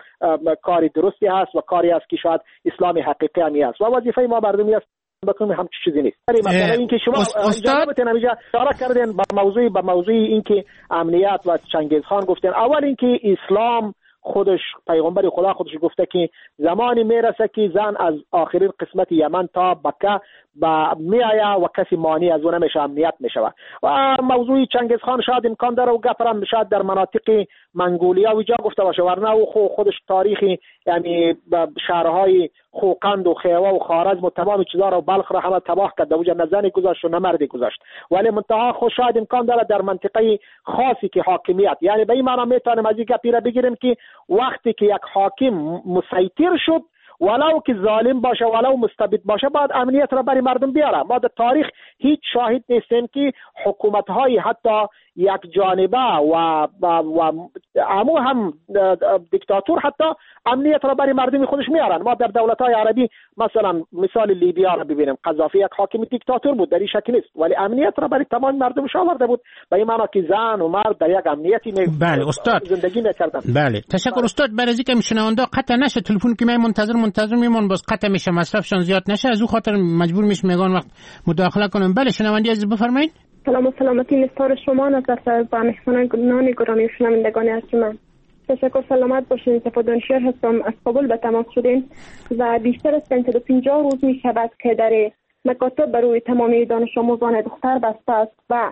کاری درستی هست و کاری است که شاید اسلام حقیقی همی است و وظیفه ما مردمی است بکنم هم چیزی نیست. مثلا اینکه شما اجازه بدین اینجا اشاره کردین به موضوع به موضوع اینکه امنیت و چنگیز خان گفتن. اول اینکه اسلام خودش پیغمبر خدا خودش گفته که زمانی میرسه که زن از آخرین قسمت یمن تا بکه با میایا و کسی مانی از اون نمیشه، امنیت میشوه. و موضوع چنگیز خان شاید امکان داره و گفرم شاید در مناطق منگولیا و جا گفته باشه، ورنه او خو خودش تاریخی یعنی شهرهای خوقند و خیوه و خوارزم و تمام چیزا رو بلخ را همه تباه کرد، وجه نه زنی گذاشت و نه مردی گذاشت. ولی منتها خو شاید امکان داره در منطقه خاصی که حاکمیت، یعنی به این معنی میتونیم از این گپی را بگیریم که وقتی که یک حاکم مسیطر شد ولو که ظالم باشه ولو مستبد باشه باید امنیت را برای مردم بیاره. ما در تاریخ هیچ شاهد نیستیم که حکومت های حتی یک جانبه و و, و امو هم دیکتاتور حتی امنیت را برای مردم خودش میارن. ما در دولت های عربی مثلا مثال لیبیا را ببینیم، قذافی یک حاکم دیکتاتور بود، در این شک نیست، ولی امنیت را برای تمام مردمش آورده بود، به این معنی که زن و مرد در یک امنیتی می بله استاد زندگی میکردن. بله تشکر استاد. برای اینکه میشنونده قطع نشه تلفن که می منتظر منتظر میمون باز قطع میشه، مصرفشون زیاد نشه، از اون خاطر مجبور میشم میگن وقت مداخله کنم. بله شنوندی عزیز بفرمایید. سلام و سلامتی نثار شما نظر به مهمانان گرامی و شنوندگان ارجمند. تشکر سلامت باشین. صفا دانشیار هستم، از کابل به تماس شدیم و بیشتر از صد و پنجاه روز می شود که در مکاتب برای تمامی دانش آموزان دختر بسته است و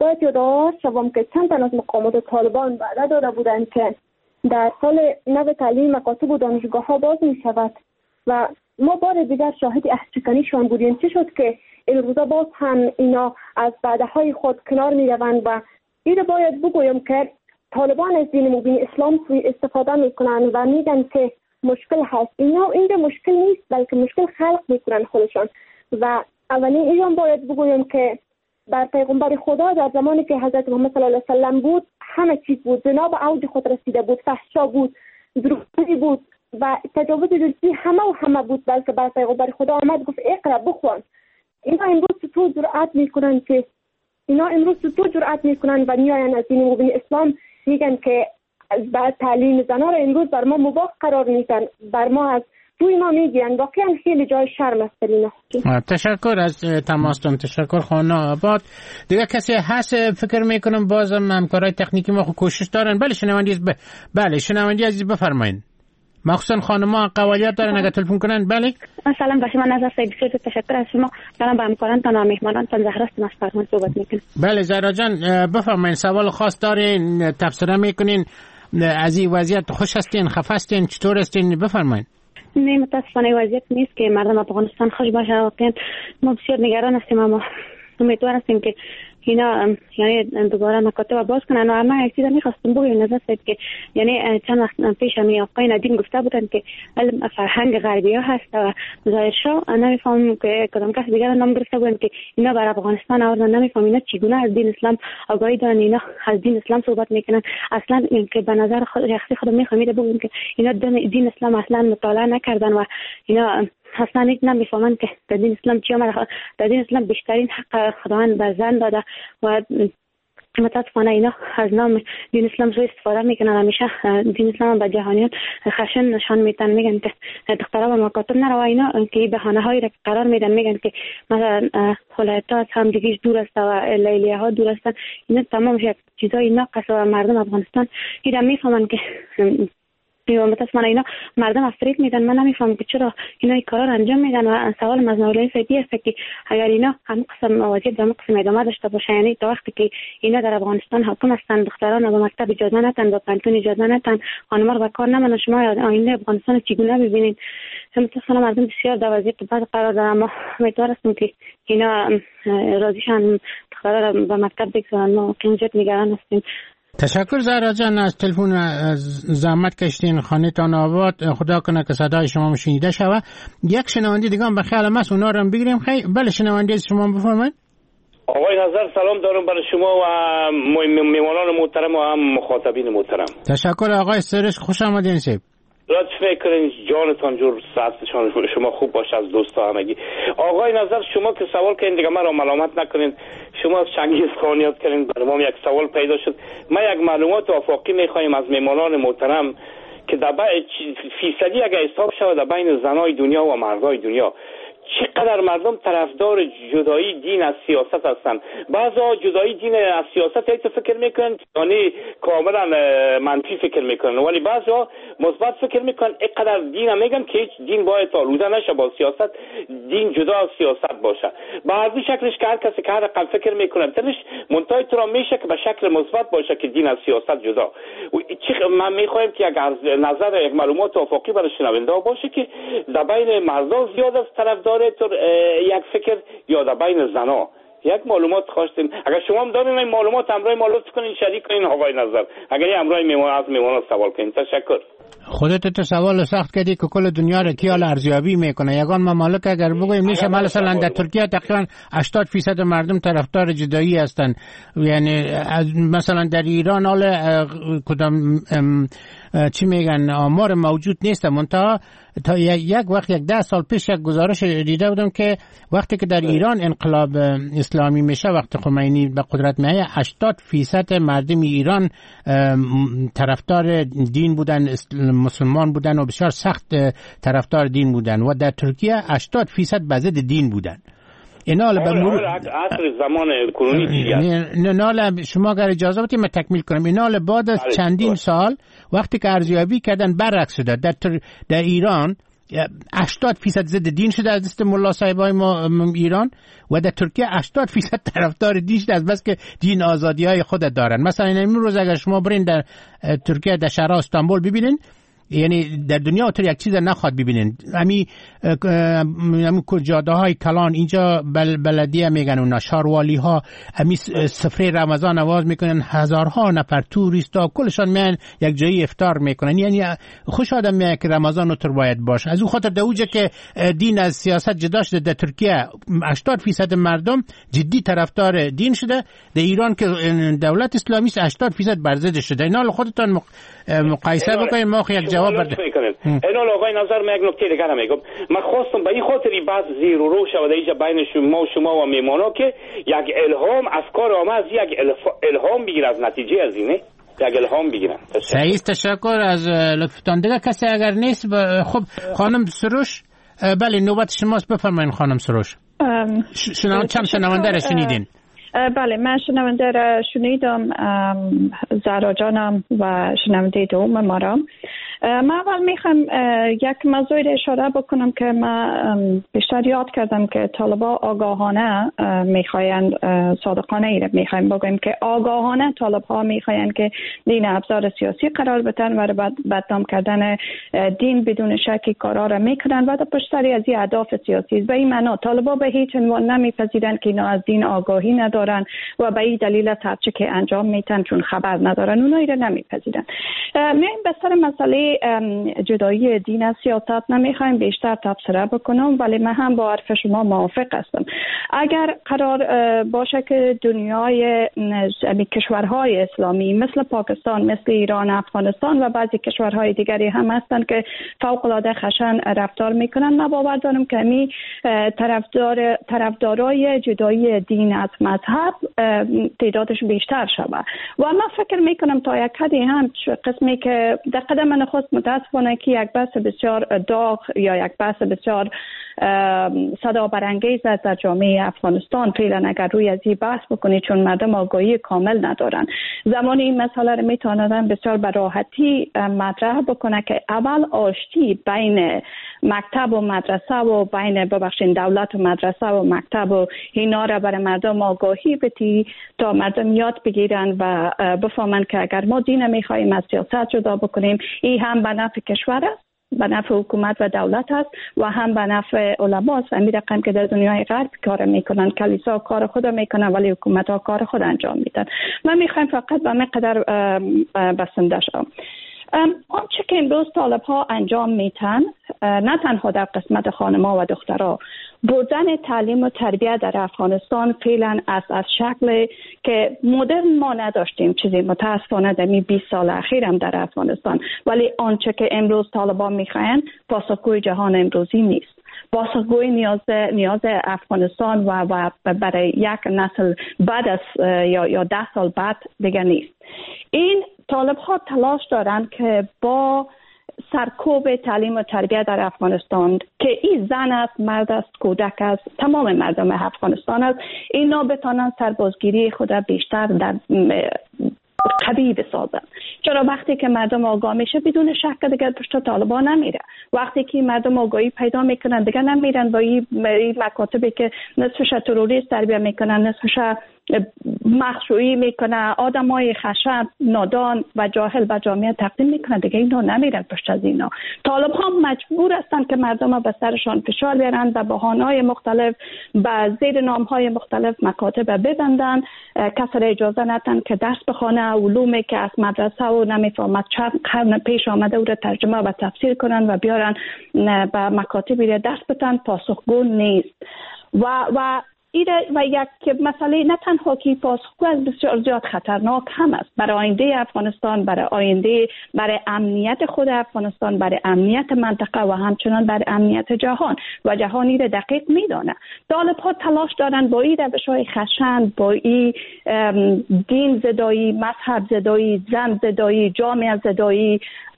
باید یادآور شوم که چند تن از مقامات طالبان وعده داده بودند که در سال نو تعلیم مکاتب و دانشگاه ها باز می شود و ما بار دیگر شاهد عهدشکنیشان بودیم. چه شد که این روزا باز هم اینا از وعده های خود کنار می روند و این باید بگویم که طالبان از دین مبین اسلام سوی استفاده می کنند و میگن که مشکل هست. اینا اینجا مشکل نیست بلکه مشکل خلق می کنند خودشان. و اولین ایشان باید بگویم که بر پیغمبر خدا در زمانی که حضرت محمد صلی الله علیه و سلم بود همه چیز بود، زنا به اوج خود رسیده بود، فحشا بود، دروغگویی بود و تجاوز جنسی همه و همه بود، بلکه بر پیغمبر خدا آمد گفت اقرا بخوان. اینا امروز تو جرأت میکنن که اینا امروز تو جرأت میکنن و میاین از دین مبین اسلام میگن که بعد تعلیم زنا را امروز بر ما مباح قرار میدن، بر ما از توی ما میگن. واقعا خیلی جای شرم است اینا. تشکر از تماستون، تشکر خانم آباد. دیگه کسی هست فکر میکنم بازم همکارای تکنیکی ما خود کوشش دارن. بله شنوندی ب... بله شنوندی عزیز بفرمایید. مخصوصا خانم‌ها قوالیات دارن اگه تلفن کنن. بله سلام به شما نظر سید بسیار تشکر از شما. سلام به همکارانتان و مهمانانتان. زهرا است از فرمان صحبت میکنم. بله زهرا جان بفرمایید، سوال خاص دارین، تبصره میکنین، از این وضعیت خوش هستین، خفه هستین، چطور هستین؟ بفرمایید. نه متاسفانه وضعیت نیست که مردم افغانستان خوش باشه. واقعا ما بسیار نگران هستیم، اما امیدوار هستیم که اینا یعنی دوباره مکاتب باز کنن. و اما یک چیز می‌خواستم بگم نظر سید که یعنی چند وقت پیش می آقای ندیم گفته بودن که علم فرهنگ غربی ها هست و ظاهر شاه نمیفهمم که کدام کس دیگر نام گرفته بودن که اینا بر افغانستان آوردن. نمیفهمم اینا چگونه از دین اسلام آگاهی دارن، اینا از دین اسلام صحبت میکنن. اصلا که به نظر خود شخصی خودم میخوام بگم که اینا دین اسلام اصلا مطالعه نکردن و اینا اصلا نیک نمیفهمن که در دین اسلام چی آمده. در دین اسلام بیشترین حق خداوند به زن داده و متاسفانه اینا از نام دین اسلام سوء استفاده میکنن. همیشه دین اسلام به جهانیان خشن نشان میدن، میگن که دخترها به مکاتب نرو. اینا که بهانه هایی را قرار میدن، میگن که مثلا ولایت‌ها از هم دیگه دور است و لیلیه ها دور هستن. اینا تمام چیزای ناقص و مردم افغانستان اینا میفهمن که اینا متاسفانه اینا مردم افریق میدن. من نمیفهمم که چرا اینا این کارا رو انجام میدن و سوال مزنوله سیدی است که اگر اینا هم قسم وضعیت هم قسم ادامه داشته باشه، یعنی تا وقتی که اینا در افغانستان حاکم هستند دختران به مکتب اجازه ندن، با پنتون اجازه ندن، خانم‌ها رو به کار نمونن، شما آینده افغانستان چگونه ببینید؟ متاسفانه مردم بسیار در وضعیت بد قرار دارن. ما امیدوار هستیم که اینا راضیشن دخترها رو به مکتب بگذارن. ما کنجد نگران هستیم. تشکر زهرا جان از تلفن، از زحمت کشتین، خانه‌تان آباد. خدا کنه که صدای شما شنیده شود. یک شنونده دیگه هم به خیال ماست، اونا رو هم بگیریم. خیلی بله شنونده شما بفرمایید. آقای نظر سلام دارم برای شما و میوانان محترم و هم مخاطبین محترم. تشکر آقای سرش، خوش آمدین. سیب لطف میکنین جانتان جور صحتشان شما خوب باشه از دوستا همگی. آقای نظر شما که سوال کردین دیگه من رو ملامت نکنین، شما از چنگیز خان یاد کردین، برای ما یک سوال پیدا شد. ما یک معلومات آفاقی میخوایم از میمانان محترم که در فیصدی اگر حساب شود در بین زنای دنیا و مردای دنیا چقدر مردم طرفدار جدایی دین از سیاست هستن. بعضا جدایی دین از سیاست هیچ فکر میکنن یعنی کاملا منفی فکر میکنن، ولی بعضا مثبت فکر میکنن. اینقدر دین میگن که هیچ دین باید آلوده نشه با سیاست، دین جدا از سیاست باشه. به هر شکلش که هر کسی که هر رقم فکر میکنه تنش منتهای تو را میشه که به شکل مثبت باشه که دین از سیاست جدا. من میخوایم که اگر نظر یک معلومات افاقی برای شنونده باشه که در بین مردان زیاد از طرفدار یک فکر یا در بین زنا یک معلومات خواستیم. اگر شما هم دارین این معلومات همراه ما لطف کنین شریک کنین آقای نظر. اگر همراه میمون از میمون سوال کنین. تشکر. خودت تو سوال سخت کردی که کل دنیا را کیال ارزیابی میکنه. یگان ممالک اگر بگویم میشه مثلا در ترکیه تقریبا هشتاد فیصد مردم طرفدار جدایی هستن. یعنی مثلا در ایران حال کدام چی میگن آمار موجود نیست، منتها تا یک وقت یک ده سال پیش یک گزارش دیده بودم که وقتی که در ایران انقلاب اسلامی میشه، وقتی خمینی به قدرت میاد، هشتاد فیصد مردم ایران طرفدار دین بودن، مسلمان بودن و بسیار سخت طرفدار دین بودن، و در ترکیه هشتاد فیصد به ضد دین بودن. اینا به مرور عصر زمان کرونی نه نه شما اگر اجازه بدید من تکمیل کنم. اینا بعد از چندین سال وقتی که ارزیابی کردن برعکس شده. در, تر... در ایران هشتاد فیصد ضد دین شده از دست ملا صاحبای ما ایران و در ترکیه هشتاد فیصد طرفدار دین شده از بس که دین آزادی های خود دارن. مثلا این روز اگر شما برین در ترکیه در شهر استانبول ببینین، یعنی در دنیا اونطور یک چیز نخواد ببینین. همین همین جاده های کلان اینجا بل بلدیه میگن و شاروالی ها همین سفره رمضان آواز میکنن، هزارها نفر توریست ها کلشان میان یک جایی افطار میکنن. یعنی خوش آدم میاد که رمضان اونطور باید باشه. از اون خاطر در اوجه که دین از سیاست جدا شده در ترکیه هشتاد فیصد مردم جدی طرفدار دین شده، در ایران که دولت اسلامی است هشتاد فیصد بر ضد شده. اینا خودتان مقایسه بکنید ما یک جواب بده. اینو آقای نظر من یک نکته دیگه میگم. من خواستم به این خاطری بعض زیر و رو شده اینجا بین شما و شما و میمانا که یک الهام افکار آمه از یک الهام بگیر از نتیجه از اینه، یک الهام بگیرن. سعید تشکر از لطفتان. دیگه کسی اگر نیست ب... خب خانم سروش، بله نوبت شماست، بفرمایید خانم سروش. شنوان چند شنونده را شنیدین؟ بله من شنونده را شنیدم، زهرا جانم و شنونده دوم ما را. من اول میخوام یک موضوع را اشاره بکنم که من بیشتر یاد کردم که طالبا آگاهانه میخواین، صادقانه ای را میخوایم بگویم که آگاهانه طالبها میخواین که دین ابزار سیاسی قرار بدن و بدنام کردن دین بدون شکی کارا را میکنن و در پشت سر از این اهداف سیاسی. به این معنا طالبا به هیچ عنوان نمیپذیرند که اینا از دین آگاهی ندارن و به این دلیل هرچه که انجام میتن چون خبر ندارن اونایی را نمیپذیرن. میایم به سر مسئله جدایی دین از سیاست نمیخوایم بیشتر تبصره بکنم، ولی من هم با حرف شما موافق هستم. اگر قرار باشه که دنیای کشورهای اسلامی مثل پاکستان، مثل ایران، افغانستان و بعضی کشورهای دیگری هم هستند که فوق العاده خشن رفتار میکنن، من باور دارم که می طرفدار طرفدارای جدایی دین از مذهب تعدادش بیشتر شود و من فکر میکنم تا یک حدی هم قسمی که در قدم نخست متاسفانه که یک بحث بسیار داغ یا یک بحث بسیار صدا برانگیز است در جامعه افغانستان فعلا اگر روی از این بحث بکنی، چون مردم آگاهی کامل ندارن. زمانی این مسئله رو میتونن بسیار به راحتی مطرح بکنه که اول آشتی بین مکتب و مدرسه و بین ببخشید دولت و مدرسه و مکتب و اینا را برای مردم آگاهی بدی تا مردم یاد بگیرن و بفهمن که اگر ما دین میخوایم از سیاست جدا بکنیم، این هم به نفع کشور است، به نفع حکومت و دولت است و هم به نفع علما است. و این رقم که در دنیای غرب کار میکنن، کلیسا کار خود میکنن ولی حکومت ها کار خود انجام میدن. ما میخوایم فقط به مقدار بسنده شوم. آنچه که امروز طالب ها انجام میتن، نه تنها در قسمت خانم‌ها و دخترها، بردن تعلیم و تربیت در افغانستان فعلا از از شکل که مدرن ما نداشتیم چیزی متاسفانه در بیست سال اخیر هم در افغانستان، ولی آنچه که امروز طالبان میخواین پاسخگوی جهان امروزی نیست. پاسخگوی نیاز نیاز افغانستان و, و برای یک نسل بعد از یا یا ده سال بعد دیگه نیست. این طالب ها تلاش دارند که با سرکوب تعلیم و تربیت در افغانستان که این زن است، مرد است، کودک است، تمام مردم افغانستان است، اینا بتانن سربازگیری خود بیشتر در قوی بسازن. چرا وقتی که مردم آگاه میشه بدون شک دیگه پشت طالبان نمیره. وقتی که مردم آگاهی پیدا میکنن دیگه نمیرن با این مکاتبی که نصفش تروریست تربیت میکنن، نصفش مخشویی میکنه، آدمای خشن، نادان و جاهل به جامعه تقدیم میکنن، دیگه اینا نمیرن پشت از اینا. طالب ها مجبور هستن که مردم به سرشان فشار بیارن و بهانه‌های مختلف به زیر نام‌های مختلف مکاتب ببندن، کسی را اجازه ندن که درس بخونه، علومی که از مدرسه و نمیفهمد چند قرن پیش آمده او را ترجمه و تفسیر کنن و بیارن به مکاتبی را درس بدن. پاسخگو نیست و و ایره و یک مسئله نه تنها که پاسخگو از بسیار زیاد خطرناک هم است برای آینده افغانستان، برای آینده برای امنیت خود افغانستان، برای امنیت منطقه و همچنان برای امنیت جهان و جهان ایره دقیق میدانه. طالب ها تلاش دارن با این روش‌های خشن، با این دین زدایی، مذهب زدایی، زن زدایی، جامعه زدایی،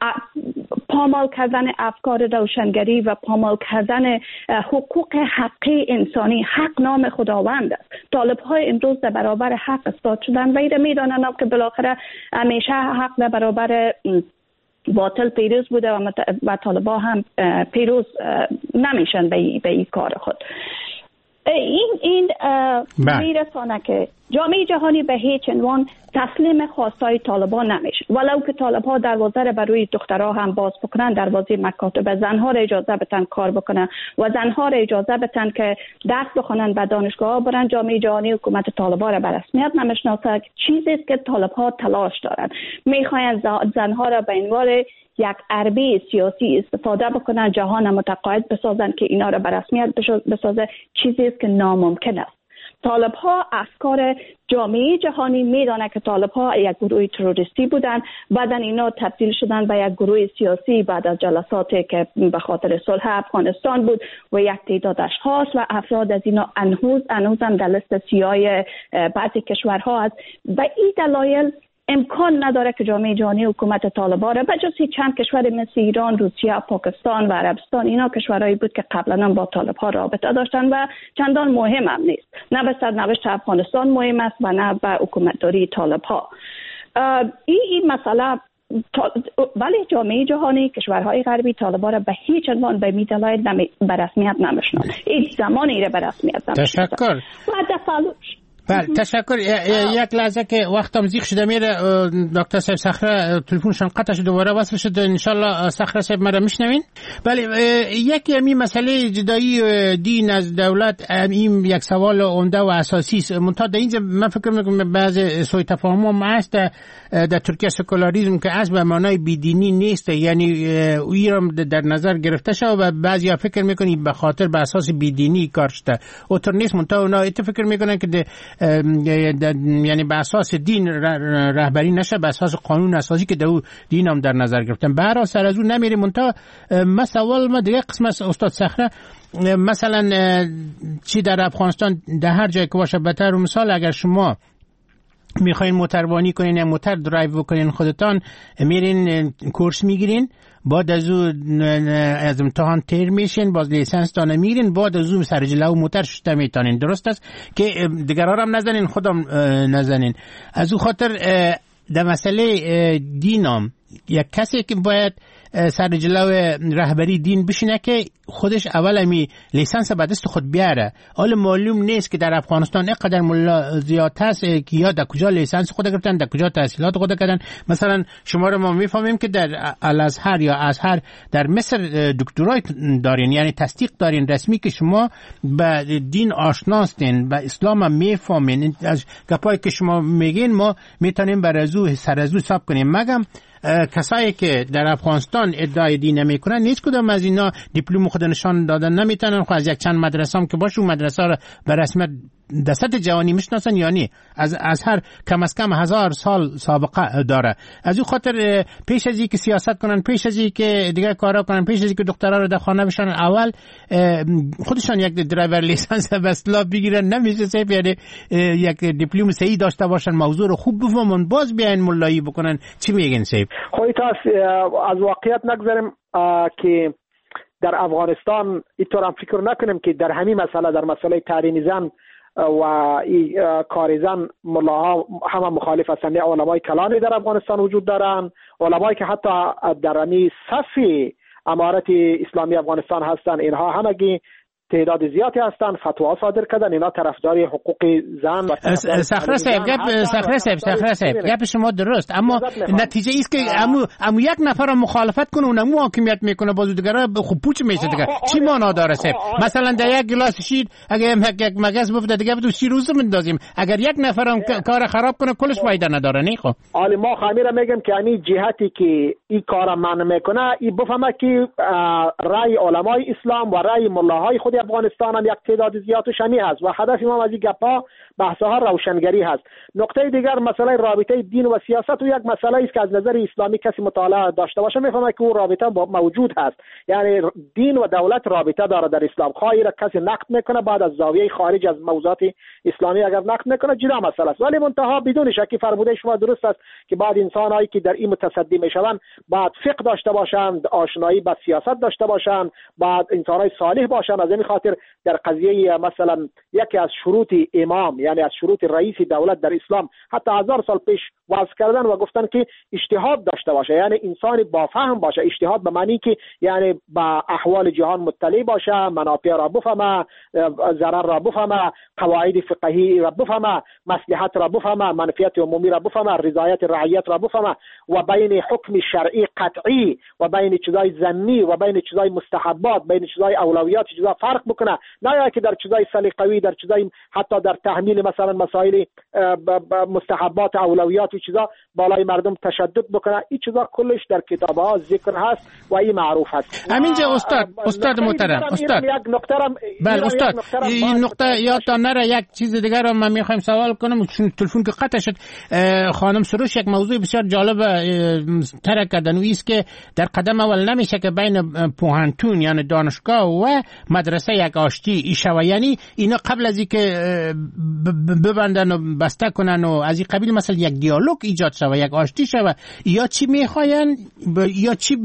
پامال کردن افکار روشنگری و پامال کردن حقوق حقی انسانی. حق نام خداوند است. طالب های امروز در برابر حق استاد شدن و ایره میدانن که بالاخره همیشه حق در برابر باطل پیروز بوده و, مت... و طالبان هم پیروز نمیشن به این کار خود. این این میرسانه که جامعه جهانی به هیچ عنوان تسلیم خواستای طالبان نمیشه، ولو که طالبان دروازه را برای دخترها هم باز بکنن، دروازه مکاتب زنها را اجازه بدن کار بکنن و زنها را اجازه بدن که درس بخونن و دانشگاه برن. جامعه جهانی حکومت طالبان را به رسمیت نمیشناسه. چیزی است که طالبان تلاش دارن، میخواین زنها را به عنوان یک عربه سیاسی استفاده بکنن، جهان متقاعد بسازن که اینا را به رسمیت بسازه. چیزی است که ناممکن است. طالب ها افکار جامعه جهانی میدانه که طالب ها یک گروه تروریستی بودن، بعدن اینا تبدیل شدن به یک گروه سیاسی بعد از جلساتی که به خاطر صلح افغانستان بود و یک تعداد اشخاص و افراد از اینا انهوز انهوز هم در لیست سیاه بعضی کشورها است. به این دلایل امکان نداره که جامعه جهانی حکومت طالبان را بجز چند کشور مثل ایران، روسیه، پاکستان و عربستان، اینا کشورهایی بود که قبلا با طالبان رابطه داشتن و چندان مهم هم نیست. نه به سرنوشت افغانستان مهم است و نه به حکومتداری طالبان. این این مسئله ولی جامعه جهانی کشورهای غربی طالبان را به هیچ عنوان به می دلایل به رسمیت نمیشناسه. این زمانی را به رسمیت نمیشناسه. تشکر. و دفعه بله تشکر. یک لحظه که وقتم زیغ شده میره، دکتر صاحب صخره تلفنشون قطع شد، دوباره وصل شد. انشالله صخره صاحب مرا میشنوین. بله یکی همین مسئله جدایی دین از دولت، این یک سوال عمده و اساسی است. منتها در اینجا من فکر میکنم بعضی سوء تفاهم هم هست در ترکیه. سکولاریسم که از به معنای بیدینی نیست، یعنی ایران در نظر گرفته شده و بعضیا فکر میکنن به خاطر به اساس بیدینی کار شده. اونطور نیست. منتها اونا فکر میکنن که یعنی به اساس دین رهبری نشه، به اساس قانون اساسی که دو دین هم در نظر گرفتن. برای سر از اون نمیریم. منتها ما سوال ما دیگه قسم است استاد صخره، مثلا چی در افغانستان در هر جای که باشه، بهتر مثال اگر شما میخواین موتروانی کنین یا موتر درایو بکنین خودتان، میرین کورس میگیرین، بعد از او از امتحان تیر میشین، باز لیسنس تانه میگیرین، بعد از او سر جلو موتر شده میتانین. درست است که دیگران هم نزنین، خودم نزنین. از او خاطر در مسئله دینم یک کسی که باید سر جلو رهبری دین بشینه که خودش اول امی لیسانس به دست خود بیاره. حالا معلوم نیست که در افغانستان اینقدر ملا زیاد هست که یا در کجا لیسانس خود گرفتن، در کجا تحصیلات خود کردن. مثلا شما رو ما میفهمیم که در الازهر یا ازهر در مصر دکترای دارین، یعنی تصدیق دارین رسمی که شما به دین آشناستین، به اسلام هم میفهمین. از گپایی که شما میگین ما میتونیم بر ازو سر ازو حساب کنیم. مگم کسایی که در افغانستان ادعای دین نمیکنن هیچ کدام از اینا دیپلم خود نشان دادن نمیتونن. خب از یک چند مدرسه هم که باشه اون مدرسه را به رسمیت دست جوانی میشناسن، یعنی از از هر کم از کم هزار سال سابقه داره. از این خاطر پیش از اینکه سیاست کنن، پیش از اینکه دیگه کارا کنن، پیش از اینکه دخترها رو در خانه بشن، اول خودشان یک درایور لیسانس به اصطلاح بگیرن. نمیشه صرف یعنی یک دیپلم صحیح داشته باشن، موضوع رو خوب بفهمن، باز بیاین مولایی بکنن. چی میگین صاحب؟ خودت از واقعیت نگذاریم که در افغانستان اینطور هم فکر نکنیم که در همین مسئله، در مسئله تحریم زن و کار زن، ملاها همه مخالف هستند. علمای کلانی در افغانستان وجود دارند، علمایی که حتی در همین صف امارت اسلامی افغانستان هستند، اینها همگی تعداد زیادی هستند، فتوا صادر کردن. اینا طرفدار حقوق زن و صخره صاحب گپ صخره صاحب صخره صاحب گپ شما درست، اما نتیجه است که امو امو یک نفر مخالفت کنه اونم حاکمیت میکنه، بازو دیگه خوب پوچ میشه دیگه. چی معنا داره صاحب؟ مثلا در یک گلاس شیر اگه یک مگس بفته دیگه تو شیر روز میندازیم، اگر یک نفرم کار خراب کنه کلش فایده نداره. نه خب حالا ما خمیره میگم که همین جهتی که این کارا من میکنه، این بفهمه که رای علمای اسلام و رای ملاهای خود افغانستان هم یک تعداد زیادش همی هست و هدف ما از این گپا بحث‌ها روشنگری هست. نقطه دیگر مسئله رابطه دین و سیاست و یک مسئله است که از نظر اسلامی کسی مطالعه داشته باشه میفهمه که اون رابطه موجود هست. یعنی دین و دولت رابطه داره در اسلام. خواهی را کسی نقد میکنه بعد از زاویه خارج از موضوعات اسلامی اگر نقد میکنه جدا مسئله است، ولی منتها بدون شک فرموده شما درست است که بعد انسانایی که در این متصدی میشوند بعد فقه داشته باشند، آشنایی با سیاست داشته باشند، بعد انسانای صالح باشند. از این همین خاطر در قضیه مثلا یکی از شروط امام، یعنی از شروط رئیس دولت در اسلام حتی هزار سال پیش وضع کردن و گفتن که اجتهاد داشته باشه، یعنی انسان با فهم باشه. اجتهاد به معنی که یعنی با احوال جهان مطلع باشه، منافع را بفهمه، ضرر را بفهمه، قواعد فقهی را بفهمه، مصلحت را بفهمه، منفعت عمومی را بفهمه، رضایت رعیت را بفهمه و بین حکم شرعی قطعی و بین چیزای ظنی و بین چیزای مستحبات، بین چیزای اولویات چیزا فرق بکنه، نه که در چیزای سلیقوی، در چیزای حتی در تحمیل مثلا مسائل مستحبات اولویات و چیزا بالای مردم تشدد بکنه. این چیزا کلش در کتاب‌ها ذکر هست و این معروف هست. همینجا استاد استاد محترم استاد یک نکته بله استاد این نقطه یادتان نره. یک چیز دیگر رو من میخوایم سوال کنم چون تلفن که قطع شد. خانم سروش یک موضوع بسیار جالب طرح کردن و است که در قدم اول نمیشه که بین پوهنتون یعنی دانشگاه و مدرسه یک آشتی ایشوا، یعنی اینا قبل از اینکه ببندن و بسته کنن و از این قبیل مثلا یک دیالوگ ایجاد شوه، یک آشتی شوه، یا چی میخواین یا چی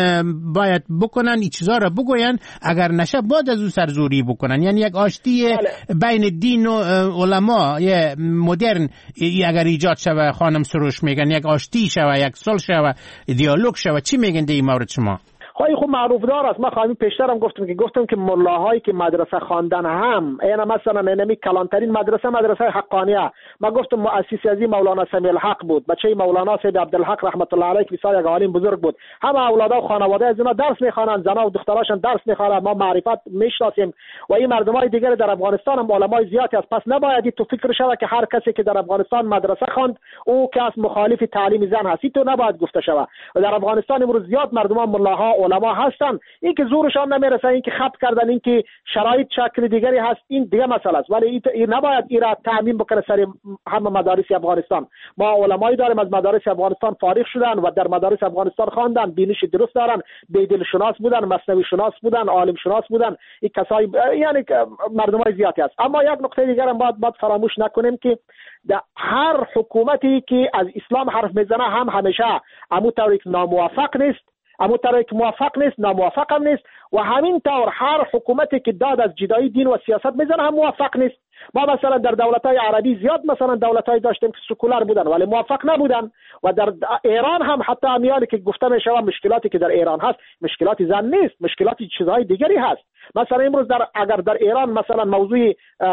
باید بکنن این چیزا رو بگوین، اگر نشه بعد از او سرزوری بکنن. یعنی یک آشتی بین دین و علما یه مدرن اگر ایجاد شوه، خانم سروش میگن یک آشتی شوه، یک صلح شوه، دیالوگ شوه، چی میگن در این مورد شما؟ خواهی خوب معروف دار است. من خواهیم پیشترم گفتم که گفتم که ملاهایی که مدرسه خواندن هم اینا مثلا اینمی کلانترین مدرسه مدرسه حقانیه. من گفتم مؤسسی از این مولانا سمیع الحق بود، بچه مولانا سید عبدالحق رحمت الله علیه بسیار یک عالم بزرگ بود. همه اولادا و خانواده از اینا درس میخوانند، زنا و دختراشون درس میخوانند، ما معرفت میشناسیم و این مردمای دیگر در افغانستان هم علمای زیادی است. پس نباید تو فکر شوه که هر کسی که در افغانستان مدرسه خواند او کس مخالف تعلیم زن هست. تو نباید گفته شوه. و در افغانستان امروز زیاد مردمان ملاها علما هستن، این که زورشان نمیرسه، این که خط کردن، این که شرایط شکل دیگری هست، این دیگه مسئله است. ولی این نباید این را تعمیم بکنه سر همه مدارس افغانستان. ما علمایی داریم از مدارس افغانستان فارغ شدن و در مدارس افغانستان خواندن، بینش درست دارن، بیدل شناس بودن، مثنوی شناس بودن، عالم شناس بودن. این کسای یعنی مردمای زیادی است. اما یک نکته دیگر هم باید باید فراموش نکنیم که در هر حکومتی که از اسلام حرف میزنه هم همیشه امو طوری که ناموافق نیست، اما طوری که موافق نیست ناموافق هم نیست و همین طور هر حکومتی که داد از جدایی دین و سیاست میزنه هم موافق نیست. ما مثلا در دولت‌های عربی زیاد مثلا دولت‌های داشتیم که سکولار بودن ولی موافق نبودن و در ایران هم حتی امیالی که گفته میشه مشکلاتی که در ایران هست مشکلاتی زن نیست، مشکلاتی چیزهای دیگری هست. مثلا امروز در اگر در ایران مثلا موضوع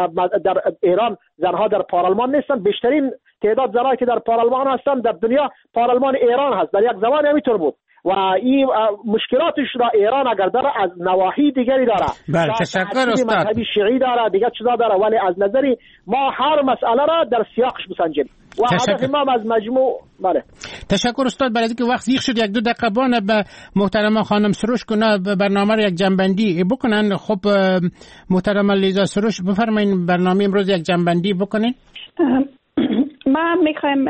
در ایران زنها در پارلمان نیستن، بیشترین تعداد زنایی که در پارلمان هستن در دنیا پارلمان ایران هست. در یک زمان همینطور بود و این مشکلاتش را ایران اگر داره از نواحی دیگری داره. بله تشکر استاد. مذهبی شیعی داره، دیگه چیزا داره، ولی از نظری ما هر مسئله را در سیاقش بسنجیم و هدف ما از مجموع. بله تشکر استاد. برای اینکه وقت زیغ شد یک دو دقیقه بانه به محترم خانم سروش کنه برنامه رو یک جنبندی بکنن. خب محترم لیزا سروش بفرمایید برنامه امروز یک جنبندی بکنین. ما میخوایم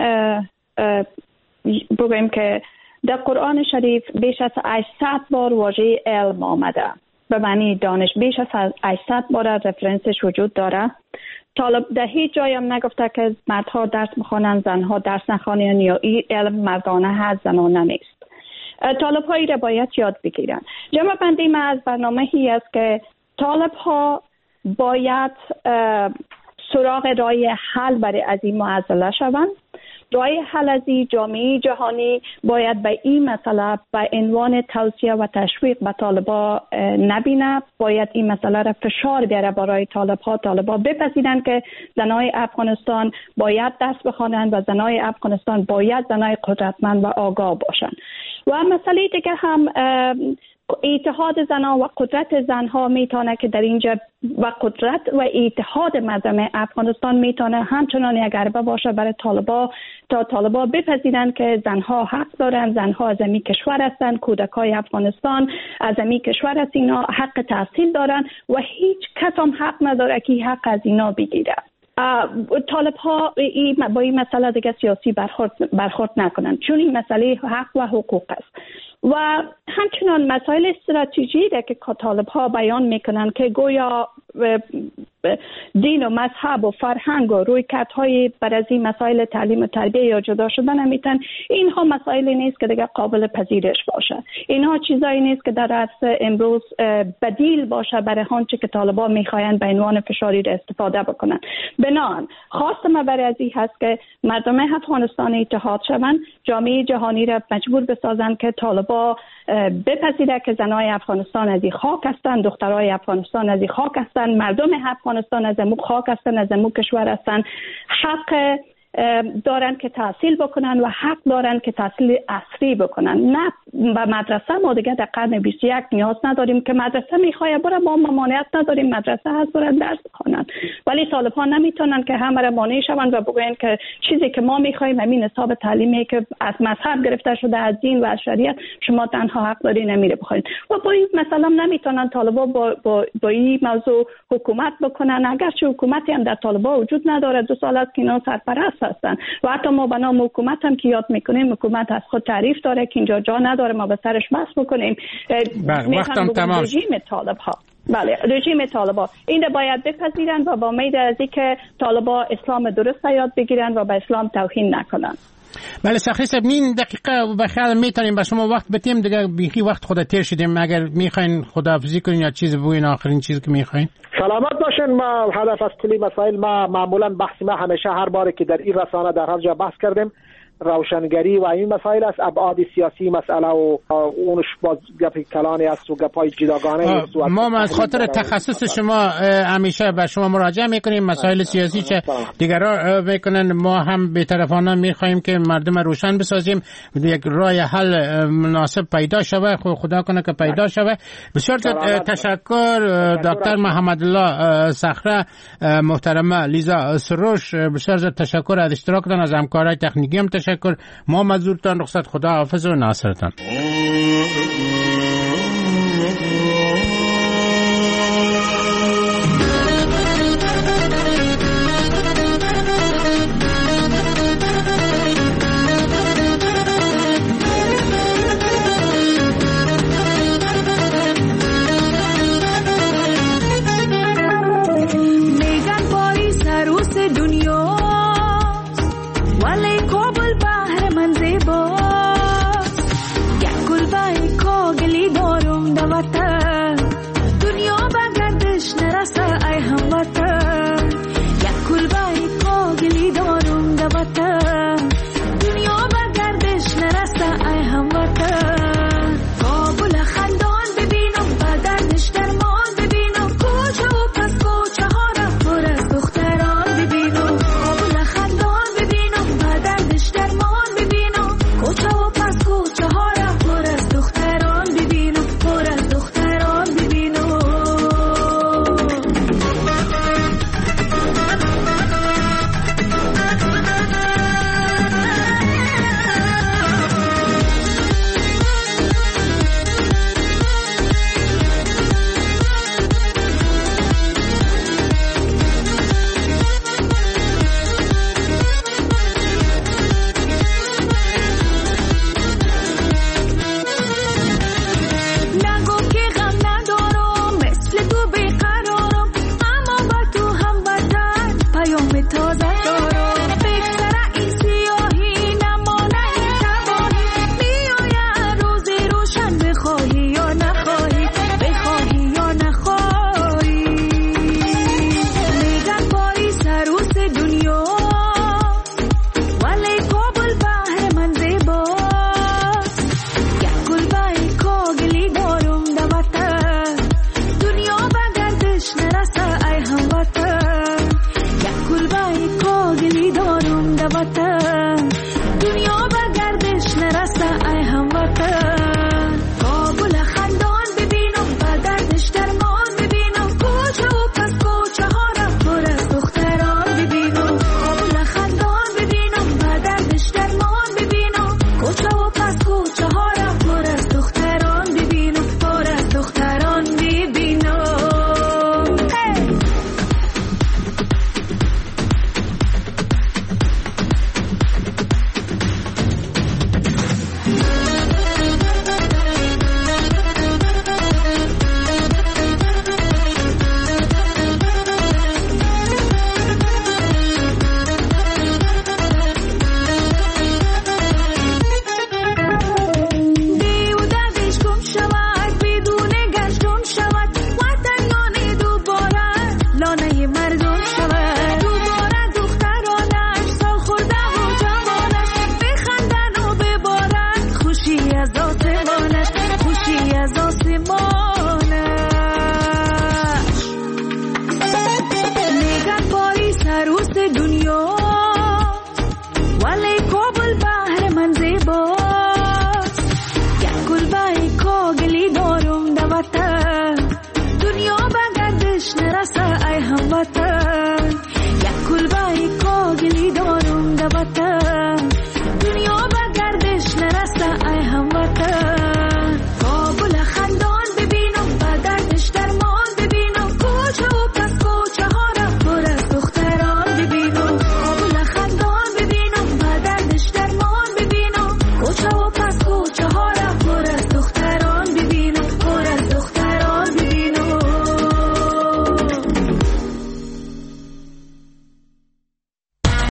بگویم که در قرآن شریف بیش از هشتصد بار واژه علم آمده، به معنی دانش. بیش از هشتصد بار رفرنسش وجود داره. طالب در هیچ جایی هم نگفته که مردها درس بخوانند زنها درس نخوانند یا این علم مردانه هست زنانه نیست. طالب هایی را باید یاد بگیرن. جمع بندی ما از برنامه هی است که طالب ها باید سراغ راه حل برای از این معضله شوند. راه حل از این جامعه جهانی باید به این مسئله به عنوان توصیه و تشویق به طالبا نبینه، باید این مسئله را فشار بیاره برای طالبها. طالبا بپذیرند که زنای افغانستان باید درس بخوانند و زنای افغانستان باید زنای قدرتمند و آگاه باشند. و مسئله دیگه هم اتحاد زنها و قدرت زنها میتونه که در اینجا و قدرت و اتحاد مردم افغانستان میتونه همچنان یک ضربه باشه برای طالبا تا طالبا بپذیرند که زنها حق دارند، زنها از این کشور هستند، کودکای افغانستان از این کشور هست، اینا حق تحصیل دارند و هیچ کس هم حق نداره که حق از اینا بگیره. طالب ها با این مسئله دیگه سیاسی برخورد, برخورد نکنند، چون این مسئله حق و حقوق است. و همچنان مسائل استراتژی را که طالب ها بیان میکنند که گویا دین و مذهب و فرهنگ و رویکردهای بر از این مسائل تعلیم و تربیه یا جدا شدن نمیتن، اینها مسائلی نیست که دیگه قابل پذیرش باشه. اینها چیزایی نیست که در عصر امروز بدیل باشه برای آنچه که طالبان میخواین به عنوان فشاری را استفاده بکنن. بنابراین خواست ما برای از این هست که مردم افغانستان اتحاد شوند، جامعه جهانی را مجبور بسازند که طالبان بپذیره که زنای افغانستان از این خاک هستند، دخترای افغانستان از این خاک هستند، مردم افغانستان از امو خاک هستند، از امو کشور هستند، حق دارن که تحصیل بکنن و حق دارن که تحصیل عصری بکنن. نه به مدرسه ما دیگه در قرن بیست و یک نیاز نداریم که مدرسه میخواه بره، ما ممانعت نداریم مدرسه هست برن درس بخونن، ولی طالبان نمیتونن که همه را مانع شوند و بگوین که چیزی که ما میخوایم همین حساب تعلیمی که از مذهب گرفته شده، از دین و از شریعت، شما تنها حق داری نمیره بخواین. و با این مثلا نمیتونن طالبان با با, با این موضوع حکومت بکنن، اگرچه حکومتی هم در طالبان وجود نداره، دو سال است که اینا سرپرست هستن و حتی ما به نام حکومت هم که یاد میکنیم، حکومت از خود تعریف داره که اینجا جا نداره ما به سرش بحث بکنیم. وقتم تمام. رژیم طالب ها بله رژیم طالبان این باید بپذیرن و با امید از اینکه طالبان اسلام درست یاد بگیرن و به اسلام توهین نکنن. بله سخی صاحب، این دقیقه به خیال میتونیم به شما وقت بتیم دیگه، بیخی وقت خود تیر شدیم. اگر میخواین خداحافظی کنین یا چیز بگوین، آخرین چیزی که میخواین. سلامت باشین. ما هدف از کلی مسائل ما معمولا بحث ما همیشه هر باره که در این رسانه در هر جا بحث کردیم روشنگری و این مسائل است، ابعاد سیاسی مسئله و اونش باز گپ کلانی است و گپای جداگانه است. ما از خاطر تخصص شما همیشه به شما مراجعه میکنیم، مسائل سیاسی چه دیگران میکنن، ما هم به طرفانه میخوایم که مردم روشن بسازیم، یک راه حل مناسب پیدا شود، خدا کنه که پیدا شود. بسیار تشکر دکتر محمد الله صخره، محترمه لیزا سروش، بسیار تشکر از اشتراکتان، از همکارای تکنیکی هم تشکر. ما مزورتان رخصت، خدا حافظ و ناصرتان. دنیا